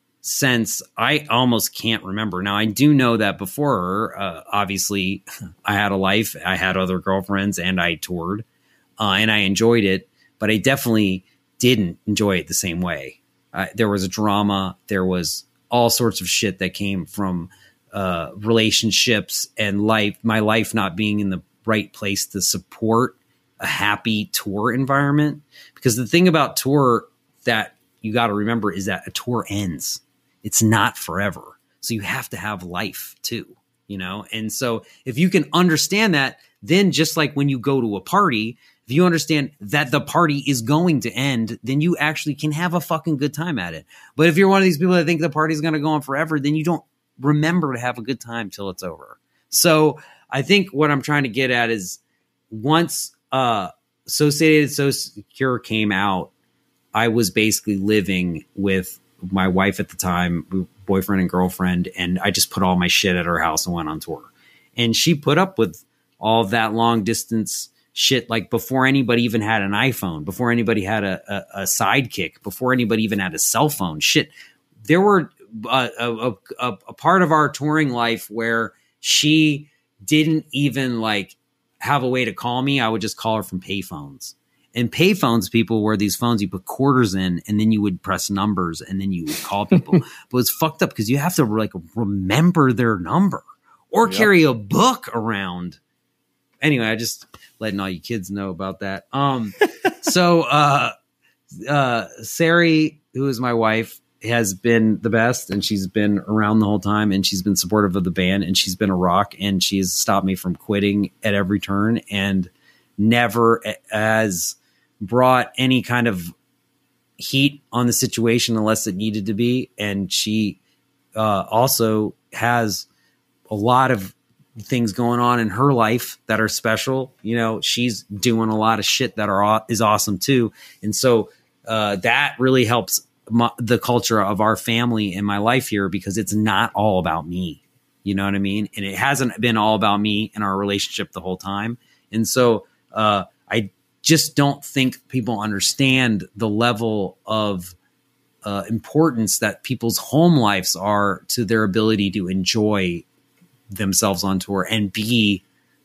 Speaker 5: since I almost can't remember. Now, I do know that before her, uh, obviously, I had a life, I had other girlfriends, and I toured, uh, and I enjoyed it, but I definitely didn't enjoy it the same way. Uh, there was a drama, there was all sorts of shit that came from uh, relationships and life, my life not being in the right place to support a happy tour environment. Because the thing about tour that you got to remember is that a tour ends. It's not forever. So you have to have life too, you know? And so if you can understand that, then just like when you go to a party, if you understand that the party is going to end, then you actually can have a fucking good time at it. But if you're one of these people that think the party is going to go on forever, then you don't remember to have a good time till it's over. So I think what I'm trying to get at is once uh, Associated So Secure came out, I was basically living with my wife at the time, boyfriend and girlfriend, and I just put all my shit at her house and went on tour. And she put up with all that long distance shit, like before anybody even had an iPhone, before anybody had a, a, a Sidekick, before anybody even had a cell phone. Shit, there were a, a, a, a part of our touring life where she didn't even like have a way to call me. I would just call her from payphones. And payphones, people, were these phones you put quarters in, and then you would press numbers, and then you would call people. But it's fucked up because you have to like remember their number or yep. carry a book around. Anyway, I just letting all you kids know about that. Um, so uh, uh, Sari, who is my wife, has been the best, and she's been around the whole time, and she's been supportive of the band, and she's been a rock, and she's stopped me from quitting at every turn, and never has brought any kind of heat on the situation unless it needed to be. And she uh, also has a lot of things going on in her life that are special. You know, she's doing a lot of shit that are is awesome too. And so uh, that really helps my, the culture of our family and my life here, because it's not all about me. You know what I mean? And it hasn't been all about me in our relationship the whole time. And so uh, I just don't think people understand the level of uh, importance that people's home lives are to their ability to enjoy themselves on tour and be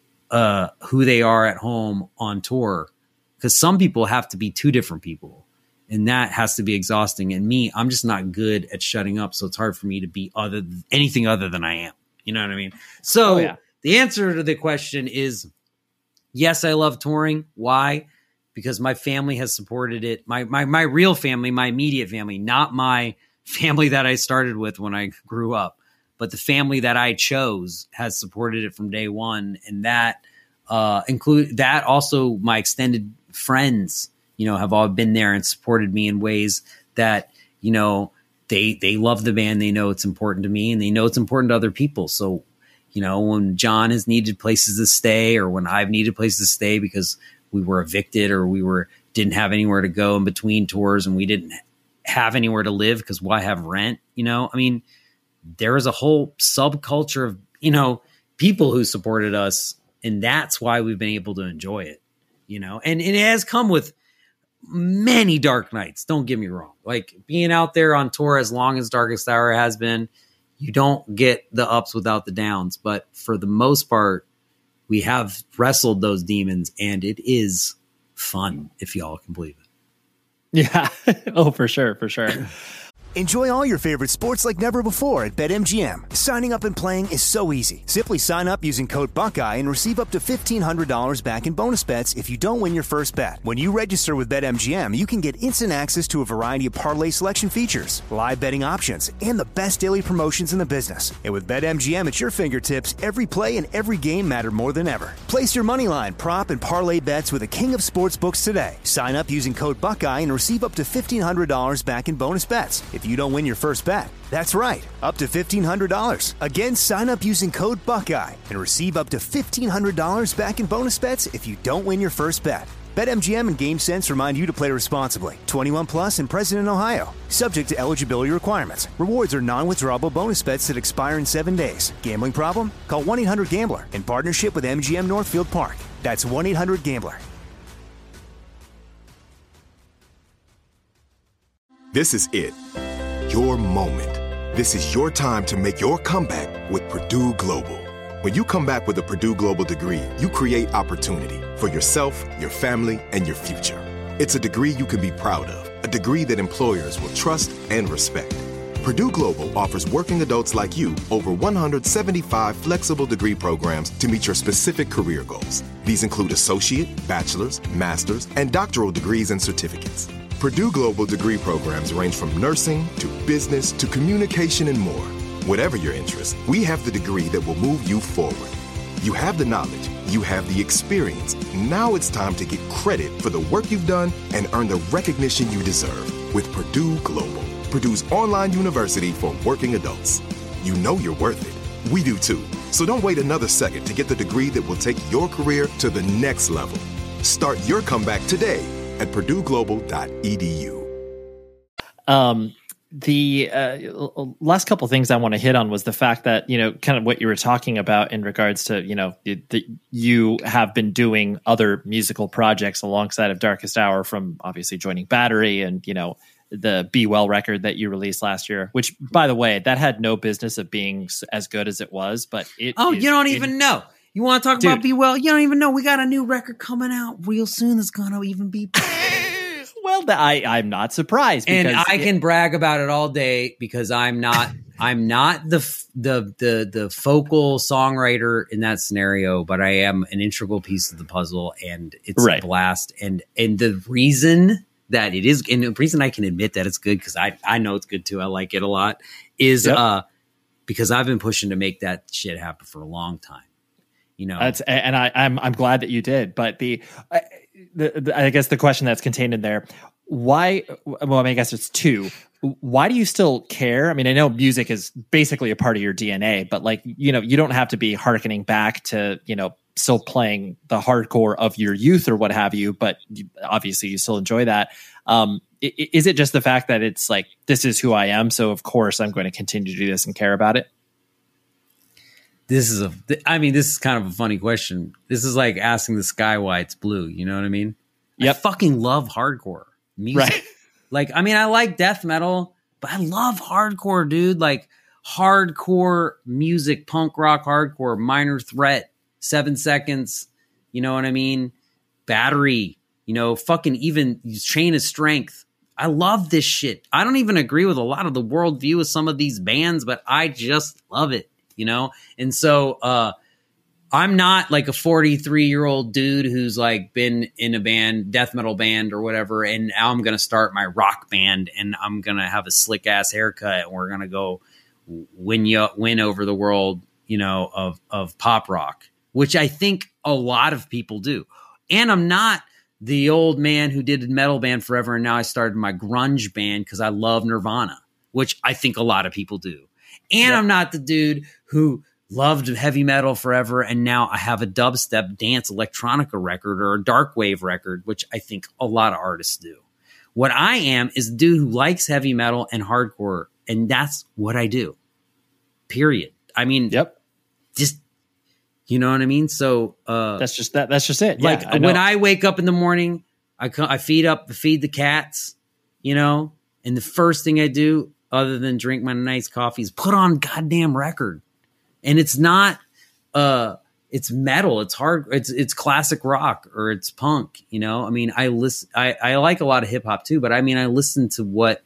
Speaker 5: uh, who they are at home on tour. Because some people have to be two different people, and that has to be exhausting. And me, I'm just not good at shutting up. So it's hard for me to be other than, anything other than I am. You know what I mean? So oh, yeah. The answer to the question is yes, I love touring. Why? Because my family has supported it. My, my, my real family, my immediate family, not my family that I started with when I grew up, but the family that I chose has supported it from day one. And that, uh, include that also my extended friends, you know, have all been there and supported me in ways that, you know, they, they love the band. They know it's important to me, and they know it's important to other people. So, you know, when John has needed places to stay, or when I've needed places to stay because we were evicted or we were didn't have anywhere to go in between tours, and we didn't have anywhere to live because why have rent? You know, I mean, there is a whole subculture of, you know, people who supported us And that's why we've been able to enjoy it, you know, and, and it has come with many dark nights. Don't get me wrong. Like being out there on tour as long as Darkest Hour has been, you don't get the ups without the downs. But for the most part, we have wrestled those demons, and it is fun, if y'all can believe
Speaker 4: it. Yeah. Oh, for sure. For sure.
Speaker 1: Enjoy all your favorite sports like never before at BetMGM. Signing up and playing is so easy. Simply sign up using code Buckeye and receive up to fifteen hundred dollars back in bonus bets if you don't win your first bet. When you register with BetMGM, you can get instant access to a variety of parlay selection features, live betting options, and the best daily promotions in the business. And with BetMGM at your fingertips, every play and every game matter more than ever. Place your moneyline, prop, and parlay bets with the king of sportsbooks today. Sign up using code Buckeye and receive up to fifteen hundred dollars back in bonus bets if you don't win your first bet. That's right, up to fifteen hundred dollars. Again, sign up using code Buckeye and receive up to fifteen hundred dollars back in bonus bets if you don't win your first bet. BetMGM and GameSense remind you to play responsibly. twenty-one plus and present in Ohio. Subject to eligibility requirements. Rewards are non-withdrawable bonus bets that expire in seven days. Gambling problem? Call one eight hundred gambler in partnership with M G M Northfield Park. That's one eight hundred gambler.
Speaker 2: This is it. Your moment. This is your time to make your comeback with Purdue Global. When you come back with a Purdue Global degree, you create opportunity for yourself, your family, and your future. It's a degree you can be proud of, a degree that employers will trust and respect. Purdue Global offers working adults like you over one hundred seventy-five flexible degree programs to meet your specific career goals. These include associate, bachelor's, master's, and doctoral degrees and certificates. Purdue Global degree programs range from nursing to business to communication and more. Whatever your interest, we have the degree that will move you forward. You have the knowledge, you have the experience. Now it's time to get credit for the work you've done and earn the recognition you deserve with Purdue Global, Purdue's online university for working adults. You know you're worth it. We do too. So don't wait another second to get the degree that will take your career to the next level. Start your comeback today at purdue global dot e d u.
Speaker 4: Um, the uh, last couple things I want to hit on was the fact that, you know, kind of what you were talking about in regards to, you know, that you have been doing other musical projects alongside of Darkest Hour, from obviously joining Battery and, you know, the Be Well record that you released last year, which, by the way, that had no business of being as good as it was, but it.
Speaker 5: Oh,
Speaker 4: is,
Speaker 5: you don't
Speaker 4: it,
Speaker 5: even know. You want to talk
Speaker 4: Dude.
Speaker 5: about Be Well? You don't even know. We got a new record coming out real soon that's going to even be.
Speaker 4: Well, I, I'm not surprised.
Speaker 5: And
Speaker 4: because
Speaker 5: I
Speaker 4: it,
Speaker 5: can brag about it all day because I'm not I'm not the the the the focal songwriter in that scenario, but I am an integral piece of the puzzle, and it's
Speaker 4: right.
Speaker 5: a blast. And and the reason that it is, and the reason I can admit that it's good, because I I know it's good too. I like it a lot. Is yep. uh because I've been pushing to make that shit happen for a long time. You know,
Speaker 4: that's, and I, I'm I'm glad that you did. But the, uh, the, the I guess the question that's contained in there, why? Well, I mean, I guess it's two. Why do you still care? I mean, I know music is basically a part of your D N A, but like, you know, you don't have to be hearkening back to, you know, still playing the hardcore of your youth or what have you. But you, obviously, you still enjoy that. Um, is it just the fact that it's like, this is who I am, so of course I'm going to continue to do this and care about it?
Speaker 5: This is a, I mean, this is kind of a funny question. This is like asking the sky why it's blue. You know what I mean?
Speaker 4: Yep.
Speaker 5: I fucking love hardcore music.
Speaker 4: Right.
Speaker 5: Like, I mean, I like death metal, but I love hardcore, dude. Like hardcore music, punk rock, hardcore, Minor Threat, Seven Seconds. You know what I mean? Battery, you know, fucking even Chain of Strength. I love this shit. I don't even agree with a lot of the worldview of some of these bands, but I just love it. You know? And so, uh, I'm not like a forty-three year old dude who's like been in a band, death metal band or whatever. And now I'm going to start my rock band and I'm going to have a slick ass haircut and we're going to go win you win over the world, you know, of, of pop rock, which I think a lot of people do. And I'm not the old man who did a metal band forever. And now I started my grunge band because I love Nirvana, which I think a lot of people do. And yep. I'm not the dude who loved heavy metal forever, and now I have a dubstep dance electronica record or a dark wave record, which I think a lot of artists do. What I am is the dude who likes heavy metal and hardcore, and that's what I do. Period. I mean,
Speaker 4: yep.
Speaker 5: just You know what I mean? So uh,
Speaker 4: that's just that. That's just it.
Speaker 5: Like
Speaker 4: yeah, I
Speaker 5: when I wake up in the morning, I I feed up, feed the cats, you know, and the first thing I do, other than drink my nice coffee, is put on goddamn record, and it's not, uh, it's metal, it's hard, it's it's classic rock or it's punk, you know. I mean, I listen, I I like a lot of hip hop too, but I mean, I listen to what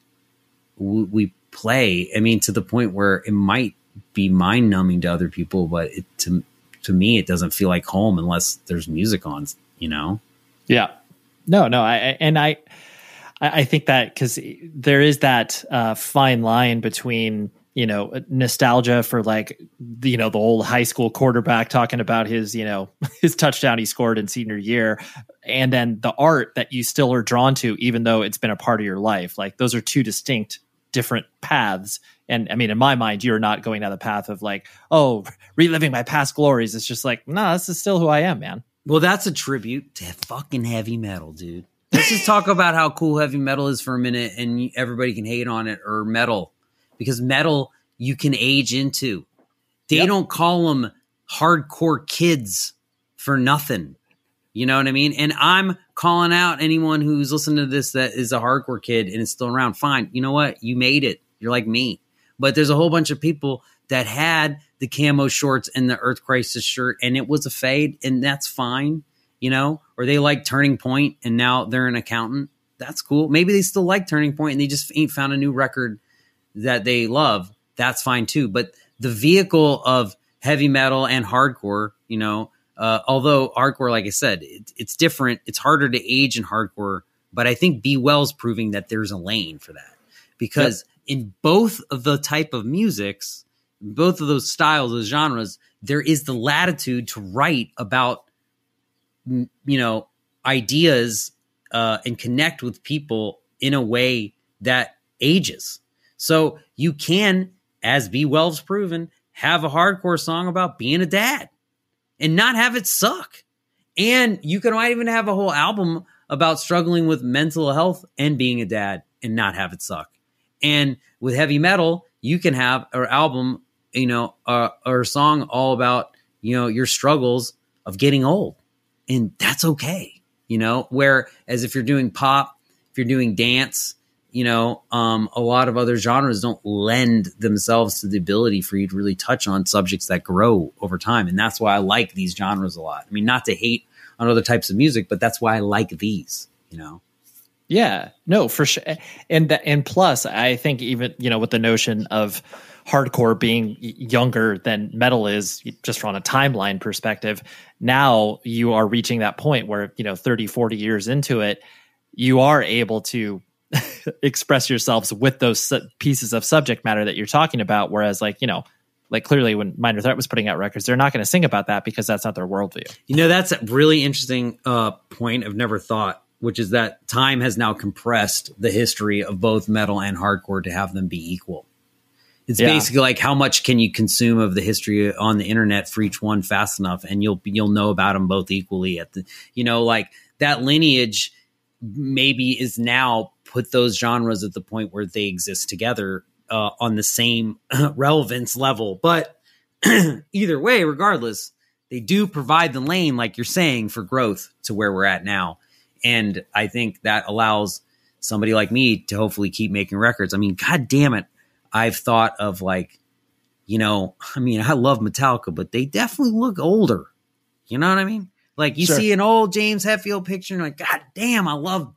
Speaker 5: w- we play. I mean, to the point where it might be mind numbing to other people, but it, to to me, it doesn't feel like home unless there's music on, you know?
Speaker 4: Yeah, no, no. I, and I, I think that because there is that uh, fine line between, you know, nostalgia for like, the, you know, the old high school quarterback talking about his, you know, his touchdown he scored in senior year, and then the art that you still are drawn to, even though it's been a part of your life. Like those are two distinct different paths. And I mean, in my mind, you're not going down the path of like, oh, reliving my past glories. It's just like, no, nah, this is still who I am, man.
Speaker 5: Well, that's a tribute to fucking heavy metal, dude. Let's just talk about how cool heavy metal is for a minute, and everybody can hate on it, or metal, because metal you can age into. They yep. don't call them hardcore kids for nothing. You know what I mean? And I'm calling out anyone who's listening to this that is a hardcore kid and is still around. Fine. You know what? You made it. You're like me. But there's a whole bunch of people that had the camo shorts and the Earth Crisis shirt, and it was a fade, and that's fine, you know? Or they like Turning Point, and now they're an accountant. That's cool. Maybe they still like Turning Point, and they just ain't found a new record that they love. That's fine, too. But the vehicle of heavy metal and hardcore, you know, uh, although hardcore, like I said, it, it's different. It's harder to age in hardcore, but I think Be Well's proving that there's a lane for that. Because yep. in both of the type of musics, both of those styles, those genres, there is the latitude to write about, you know, ideas uh, and connect with people in a way that ages. So you can, as Be Well's proven, have a hardcore song about being a dad and not have it suck. And you can might even have a whole album about struggling with mental health and being a dad and not have it suck. And with heavy metal, you can have an album, you know, uh, or a song all about, you know, your struggles of getting old. And that's okay, you know, whereas if you're doing pop, if you're doing dance, you know, um, a lot of other genres don't lend themselves to the ability for you to really touch on subjects that grow over time. And that's why I like these genres a lot. I mean, not to hate on other types of music, but that's why I like these, you know?
Speaker 4: Yeah, no, for sure. And and plus, I think even, you know, with the notion of hardcore being younger than metal is, just from a timeline perspective, now you are reaching that point where, you know, thirty, forty years into it, you are able to express yourselves with those pieces of subject matter that you're talking about. Whereas like, you know, like clearly when Minor Threat was putting out records, they're not going to sing about that because that's not their worldview.
Speaker 5: You know, that's a really interesting uh, point I've never thought, which is that time has now compressed the history of both metal and hardcore to have them be equal. It's yeah. basically like how much can you consume of the history on the internet for each one fast enough, and you'll you'll know about them both equally. At the, you know, like that lineage maybe is now put those genres at the point where they exist together uh, on the same relevance level. But either way, regardless, they do provide the lane, like you're saying, for growth to where we're at now. And I think that allows somebody like me to hopefully keep making records. I mean, God damn it. I've thought of like, you know, I mean, I love Metallica, but they definitely look older. You know what I mean? Like you sure. see an old James Hetfield picture and you're like, God damn, I love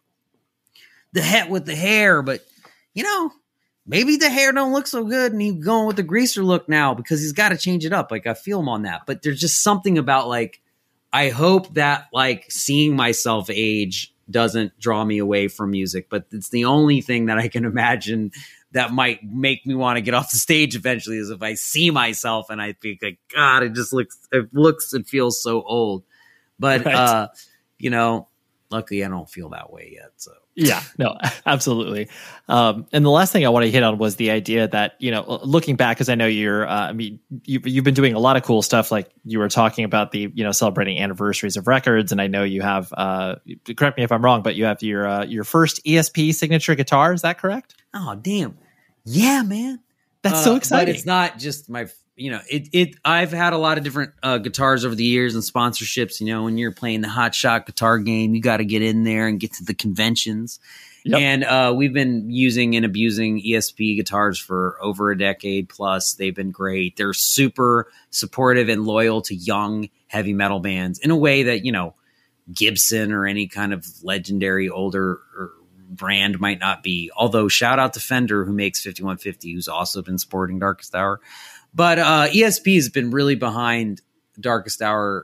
Speaker 5: the het with the hair. But, you know, maybe the hair don't look so good and he's going with the greaser look now because he's got to change it up. Like I feel him on that. But there's just something about like, I hope that like seeing myself age doesn't draw me away from music, but it's the only thing that I can imagine that might make me want to get off the stage eventually is if I see myself and I think like, God, it just looks, it looks and feels so old. But, right. uh, you know, luckily I don't feel that way yet. So
Speaker 4: yeah, no, absolutely. Um, and the last thing I want to hit on was the idea that, you know, looking back, because I know you're, uh, I mean, you, you've been doing a lot of cool stuff. Like you were talking about the, you know, celebrating anniversaries of records. And I know you have, uh, correct me if I'm wrong, but you have your, uh, your first E S P signature guitar. Is that correct?
Speaker 5: Oh, damn. Yeah, man.
Speaker 4: That's
Speaker 5: uh,
Speaker 4: so exciting.
Speaker 5: But it's not just my, you know, it, it, I've had a lot of different uh, guitars over the years and sponsorships. You know, when you're playing the hot shot guitar game, you got to get in there and get to the conventions. Yep. And uh, we've been using and abusing E S P guitars for over a decade plus. They've been great. They're super supportive and loyal to young heavy metal bands in a way that, you know, Gibson or any kind of legendary older or brand might not be. Although shout out to Fender, who makes fifty-one fifty, who's also been supporting Darkest Hour. But uh, E S P has been really behind Darkest Hour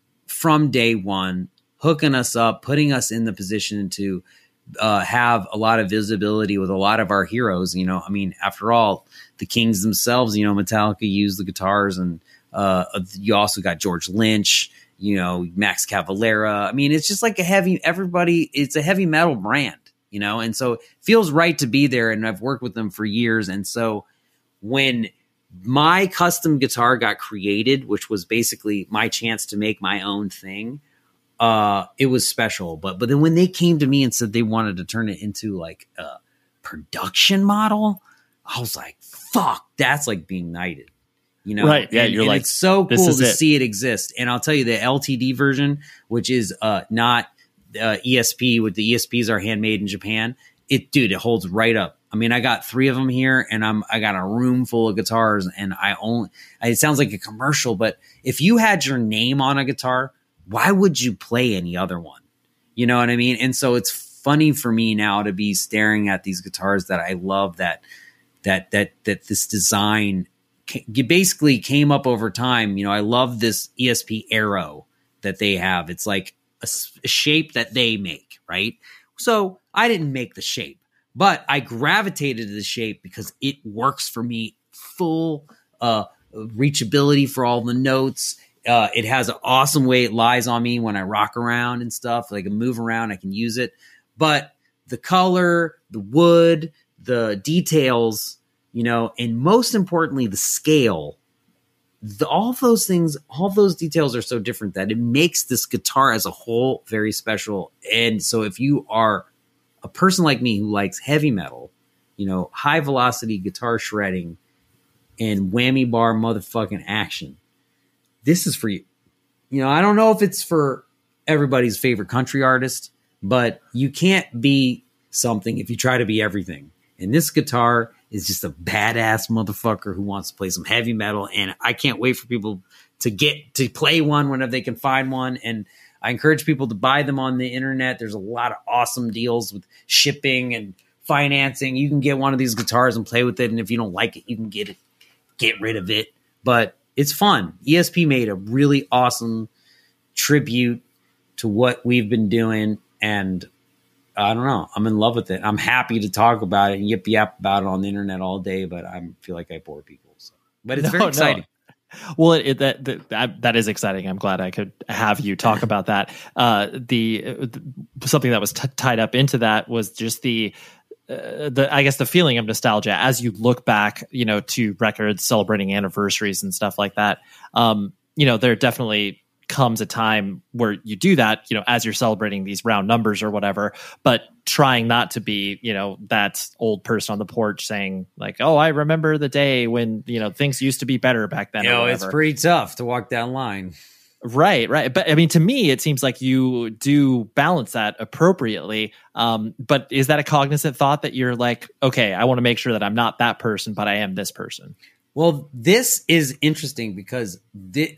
Speaker 5: from day one, hooking us up, putting us in the position to uh, have a lot of visibility with a lot of our heroes. You know, I mean, after all, the Kings themselves, you know, Metallica used the guitars, and uh, you also got George Lynch, you know, Max Cavalera. I mean, it's just like a heavy, everybody, it's a heavy metal brand, you know, and so it feels right to be there. And I've worked with them for years. And so when my custom guitar got created, which was basically my chance to make my own thing, uh, it was special. But but then when they came to me and said they wanted to turn it into like a production model, I was like, fuck, that's like being knighted. You know,
Speaker 4: right? Yeah,
Speaker 5: and,
Speaker 4: you're
Speaker 5: and
Speaker 4: like,
Speaker 5: it's so cool to
Speaker 4: it.
Speaker 5: see it exist. And I'll tell you, the L T D version, which is uh, not uh, E S P, with the E S Ps are handmade in Japan. It, dude, it holds right up. I mean, I got three of them here, and I'm I got a room full of guitars, and I only. It sounds like a commercial, but if you had your name on a guitar, why would you play any other one? You know what I mean? And so it's funny for me now to be staring at these guitars that I love. That that that that this design basically came up over time. You know, I love this E S P Arrow that they have. It's like a, a shape that they make, right? So I didn't make the shape, but I gravitated to the shape because it works for me. Full uh, reachability for all the notes. Uh, it has an awesome way it lies on me when I rock around and stuff. Like I move around, I can use it. But the color, the wood, the details, you know, and most importantly, the scale, the, all of those things, all of those details are so different that it makes this guitar as a whole very special. And so if you are a person like me who likes heavy metal, you know, high velocity guitar shredding and whammy bar motherfucking action, this is for you. You know, I don't know if it's for everybody's favorite country artist, but you can't be something if you try to be everything. And this guitar is just a badass motherfucker who wants to play some heavy metal. And I can't wait for people to get to play one whenever they can find one. And I encourage people to buy them on the internet. There's a lot of awesome deals with shipping and financing. You can get one of these guitars and play with it. And if you don't like it, you can get it, get rid of it. But it's fun. E S P made a really awesome tribute to what we've been doing. And I don't know. I'm in love with it. I'm happy to talk about it and yip yap about it on the internet all day, but I feel like I bore people. So. But it's no, very exciting.
Speaker 4: No. Well, it, it, that, that that is exciting. I'm glad I could have you talk about that. Uh, the, the something that was t- tied up into that was just the uh, the I guess the feeling of nostalgia as you look back, you know, to records celebrating anniversaries and stuff like that. Um, you know, there definitely comes a time where you do that, you know, as you're celebrating these round numbers or whatever, but trying not to be, you know, that old person on the porch saying like, oh, I remember the day when, you know, things used to be better back then.
Speaker 5: You know, it's pretty tough to walk down line.
Speaker 4: Right, right. But I mean, to me, it seems like you do balance that appropriately. Um, but is that a cognizant thought that you're like, okay, I want to make sure that I'm not that person, but I am this person?
Speaker 5: Well, this is interesting because the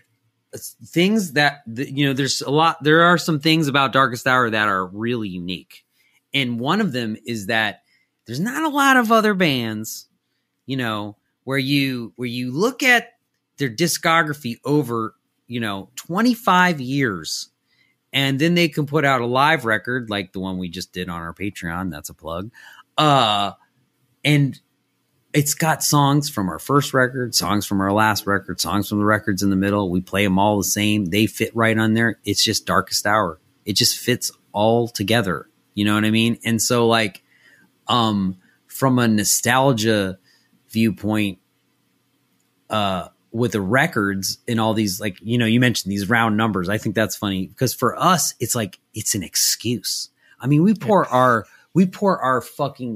Speaker 5: things that, you know, there's a lot, there are some things about Darkest Hour that are really unique. And one of them is that there's not a lot of other bands, you know, where you, where you look at their discography over, you know, twenty-five years, and then they can put out a live record like the one we just did on our Patreon. That's a plug. Uh, and it's got songs from our first record, songs from our last record, songs from the records in the middle. We play them all the same. They fit right on there. It's just Darkest Hour. It just fits all together. You know what I mean? And so like, um, from a nostalgia viewpoint, uh, with the records and all these, like, you know, you mentioned these round numbers. I think that's funny because for us, it's like, it's an excuse. I mean, we pour our, we pour our fucking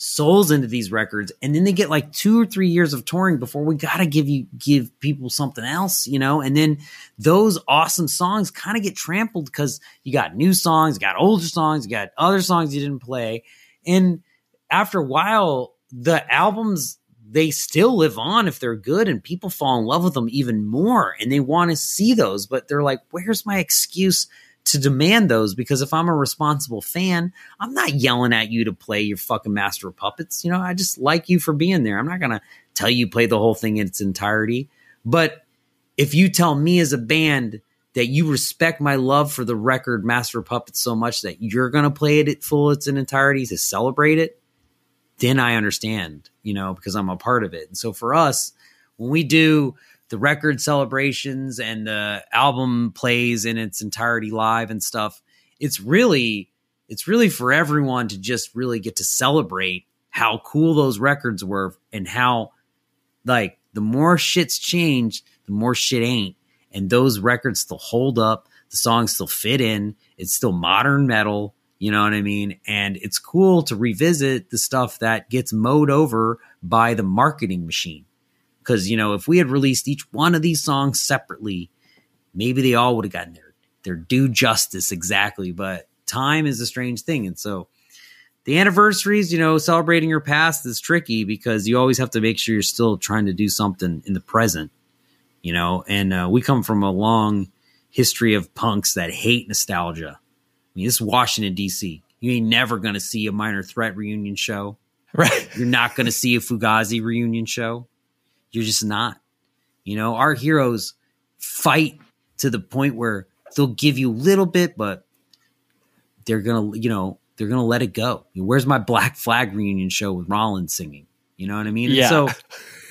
Speaker 5: souls into these records, and then they get like two or three years of touring before we got to give you give people something else, you know. And then those awesome songs kind of get trampled because you got new songs, you got older songs, you got other songs you didn't play, and after a while, the albums, they still live on if they're good, and people fall in love with them even more, and they want to see those, but they're like, where's my excuse to demand those? Because if I'm a responsible fan, I'm not yelling at you to play your fucking Master of Puppets. You know, I just like you for being there. I'm not going to tell you play the whole thing in its entirety. But if you tell me as a band that you respect my love for the record Master of Puppets so much that you're going to play it at full its entirety to celebrate it, then I understand, you know, because I'm a part of it. And so for us, when we do the record celebrations and the album plays in its entirety live and stuff, it's really, it's really for everyone to just really get to celebrate how cool those records were and how, like, the more shit's changed, the more shit ain't. And those records still hold up. The songs still fit in. It's still modern metal. You know what I mean? And it's cool to revisit the stuff that gets mowed over by the marketing machine. Because, you know, if we had released each one of these songs separately, maybe they all would have gotten their, their due justice exactly. But time is a strange thing. And so the anniversaries, you know, celebrating your past is tricky because you always have to make sure you're still trying to do something in the present, you know. And uh, we come from a long history of punks that hate nostalgia. I mean, this is Washington, D C. You ain't never going to see a Minor Threat reunion show.
Speaker 4: Right.
Speaker 5: You're not going to see a Fugazi reunion show. You're just not. You know, our heroes fight to the point where they'll give you a little bit, but they're going to, you know, they're going to let it go. Where's my Black Flag reunion show with Rollins singing? You know what I mean?
Speaker 4: Yeah.
Speaker 5: And so,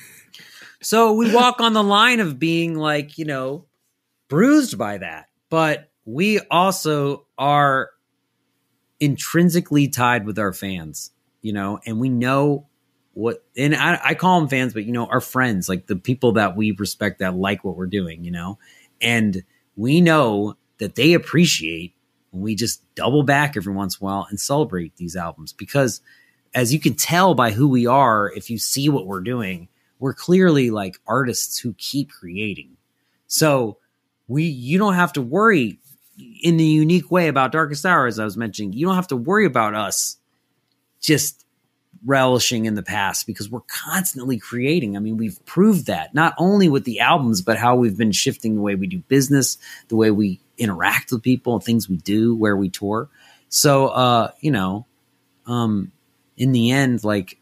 Speaker 5: so we walk on the line of being like, you know, bruised by that. But we also are intrinsically tied with our fans, you know, and we know what, and I, I call them fans, but, you know, our friends, like the people that we respect that like what we're doing, you know, and we know that they appreciate when we just double back every once in a while and celebrate these albums, because as you can tell by who we are, if you see what we're doing, we're clearly like artists who keep creating. So we, you don't have to worry in the unique way about Darkest Hour, as I was mentioning. You don't have to worry about us just relishing in the past because we're constantly creating. I mean, we've proved that not only with the albums, but how we've been shifting the way we do business, the way we interact with people, things we do, where we tour. So, uh, you know, um, in the end, like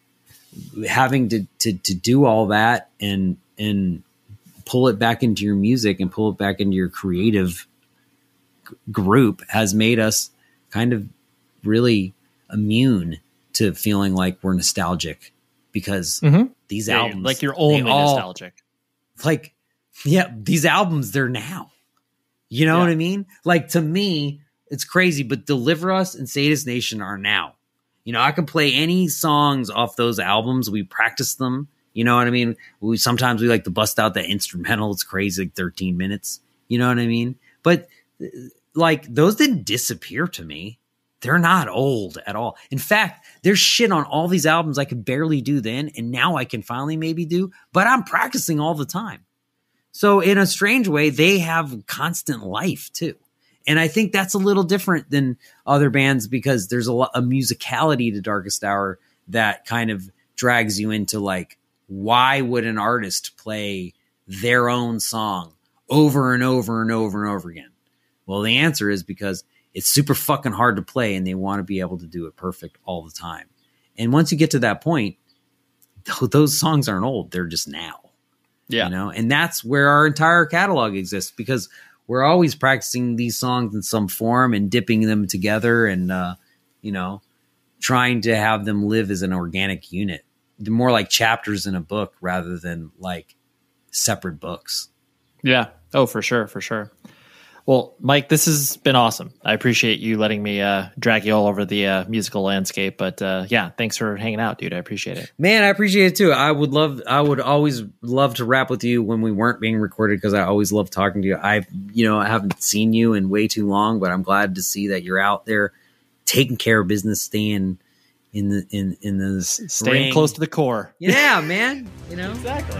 Speaker 5: having to, to, to do all that and, and pull it back into your music and pull it back into your creative g- group has made us kind of really immune to feeling like we're nostalgic, because
Speaker 4: mm-hmm.
Speaker 5: these
Speaker 4: yeah,
Speaker 5: albums,
Speaker 4: like you're only
Speaker 5: all,
Speaker 4: nostalgic.
Speaker 5: Like, yeah, these albums, they're now, you know
Speaker 4: yeah.
Speaker 5: what I mean? Like, to me, it's crazy, but Deliver Us and Sadist Nation are now. You know, I can play any songs off those albums. We practice them. You know what I mean? We sometimes we like to bust out that instrumental. It's crazy, like thirteen minutes. You know what I mean? But like, those didn't disappear to me. They're not old at all. In fact, there's shit on all these albums I could barely do then, and now I can finally maybe do, but I'm practicing all the time. So in a strange way, they have constant life too. And I think that's a little different than other bands because there's a, lot, a musicality to Darkest Hour that kind of drags you into like, why would an artist play their own song over and over and over and over again? Well, the answer is because it's super fucking hard to play and they want to be able to do it perfect all the time. And once you get to that point, th- those songs aren't old. They're just now.
Speaker 4: Yeah.
Speaker 5: You know, and that's where our entire catalog exists because we're always practicing these songs in some form and dipping them together and, uh, you know, trying to have them live as an organic unit. They're more like chapters in a book rather than like separate books.
Speaker 4: Yeah. Oh, for sure. For sure. Well, Mike, this has been awesome. I appreciate you letting me uh, drag you all over the uh, musical landscape. But uh, yeah, thanks for hanging out, dude. I appreciate it.
Speaker 5: Man, I appreciate it too. I would love, I would always love to rap with you when we weren't being recorded because I always love talking to you. I, you know, I haven't seen you in way too long, but I'm glad to see that you're out there taking care of business, staying, in the in in this
Speaker 4: staying
Speaker 5: ring.
Speaker 4: close to the core.
Speaker 5: Yeah, man. You know
Speaker 4: exactly.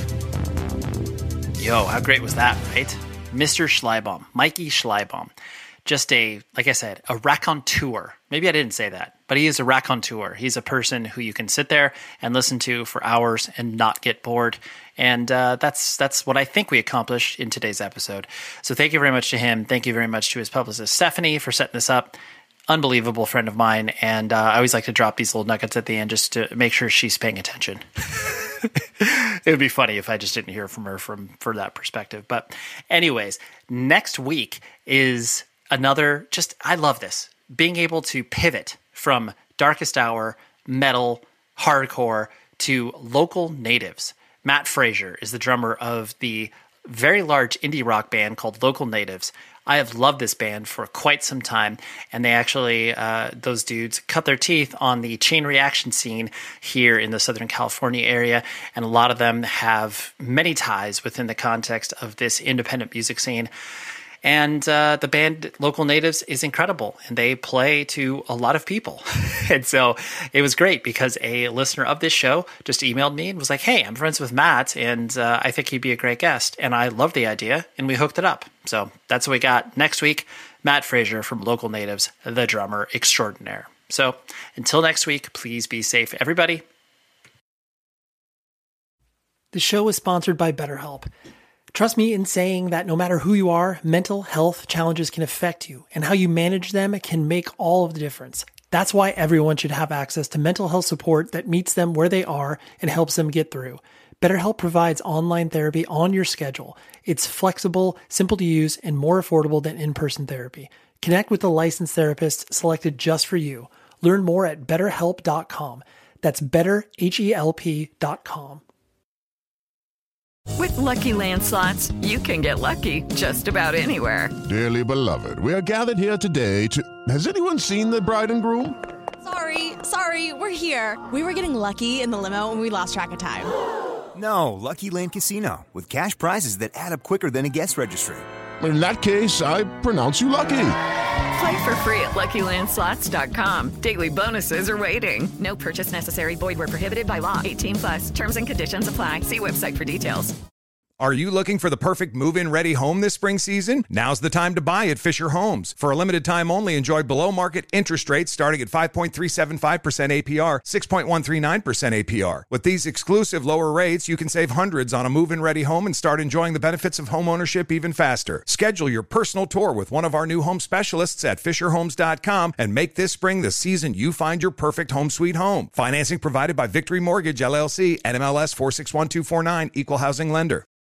Speaker 3: Yo, how great was that, right? Mister Schleibaum, Mikey Schleibaum. Just a, like I said, a raconteur. Maybe I didn't say that, but he is a raconteur. He's a person who you can sit there and listen to for hours and not get bored. And uh, that's that's what I think we accomplished in today's episode. So thank you very much to him. Thank you very much to his publicist, Stephanie, for setting this up. Unbelievable friend of mine. And uh, I always like to drop these little nuggets at the end just to make sure she's paying attention. It would be funny if I just didn't hear from her from for that perspective. But anyways, next week is another, just, I love this. Being able to pivot from Darkest Hour, metal, hardcore to local natives. Matt Frazier is the drummer of the very large indie rock band called Local Natives. I have loved this band for quite some time, and they actually, uh, those dudes cut their teeth on the chain reaction scene here in the Southern California area, and a lot of them have many ties within the context of this independent music scene. And uh, the band Local Natives is incredible, and they play to a lot of people. And so it was great because a listener of this show just emailed me and was like, hey, I'm friends with Matt, and uh, I think he'd be a great guest. And I love the idea, and we hooked it up. So that's what we got next week. Matt Frazier from Local Natives, the drummer extraordinaire. So until next week, please be safe, everybody.
Speaker 6: The show is sponsored by BetterHelp. Trust me in saying that no matter who you are, mental health challenges can affect you, and how you manage them can make all of the difference. That's why everyone should have access to mental health support that meets them where they are and helps them get through. BetterHelp provides online therapy on your schedule. It's flexible, simple to use, and more affordable than in-person therapy. Connect with a licensed therapist selected just for you. Learn more at better help dot com. That's better help dot com.
Speaker 7: With Lucky Land Slots, you can get lucky just about anywhere.
Speaker 8: Dearly beloved, we are gathered here today to... Has anyone seen the bride and groom?
Speaker 9: Sorry, sorry, we're here. We were getting lucky in the limo and we lost track of time.
Speaker 1: No, Lucky Land Casino, with cash prizes that add up quicker than a guest registry.
Speaker 8: In that case, I pronounce you lucky.
Speaker 7: Play for free at lucky land slots dot com. Daily bonuses are waiting. No purchase necessary. Void where prohibited by law. eighteen plus. Terms and conditions apply. See website for details.
Speaker 10: Are you looking for the perfect move-in ready home this spring season? Now's the time to buy at Fisher Homes. For a limited time only, enjoy below-market interest rates starting at five point three seven five percent A P R, six point one three nine percent A P R. With these exclusive lower rates, you can save hundreds on a move-in ready home and start enjoying the benefits of homeownership even faster. Schedule your personal tour with one of our new home specialists at fisher homes dot com and make this spring the season you find your perfect home sweet home. Financing provided by Victory Mortgage, L L C, N M L S four six one two four nine, Equal Housing Lender.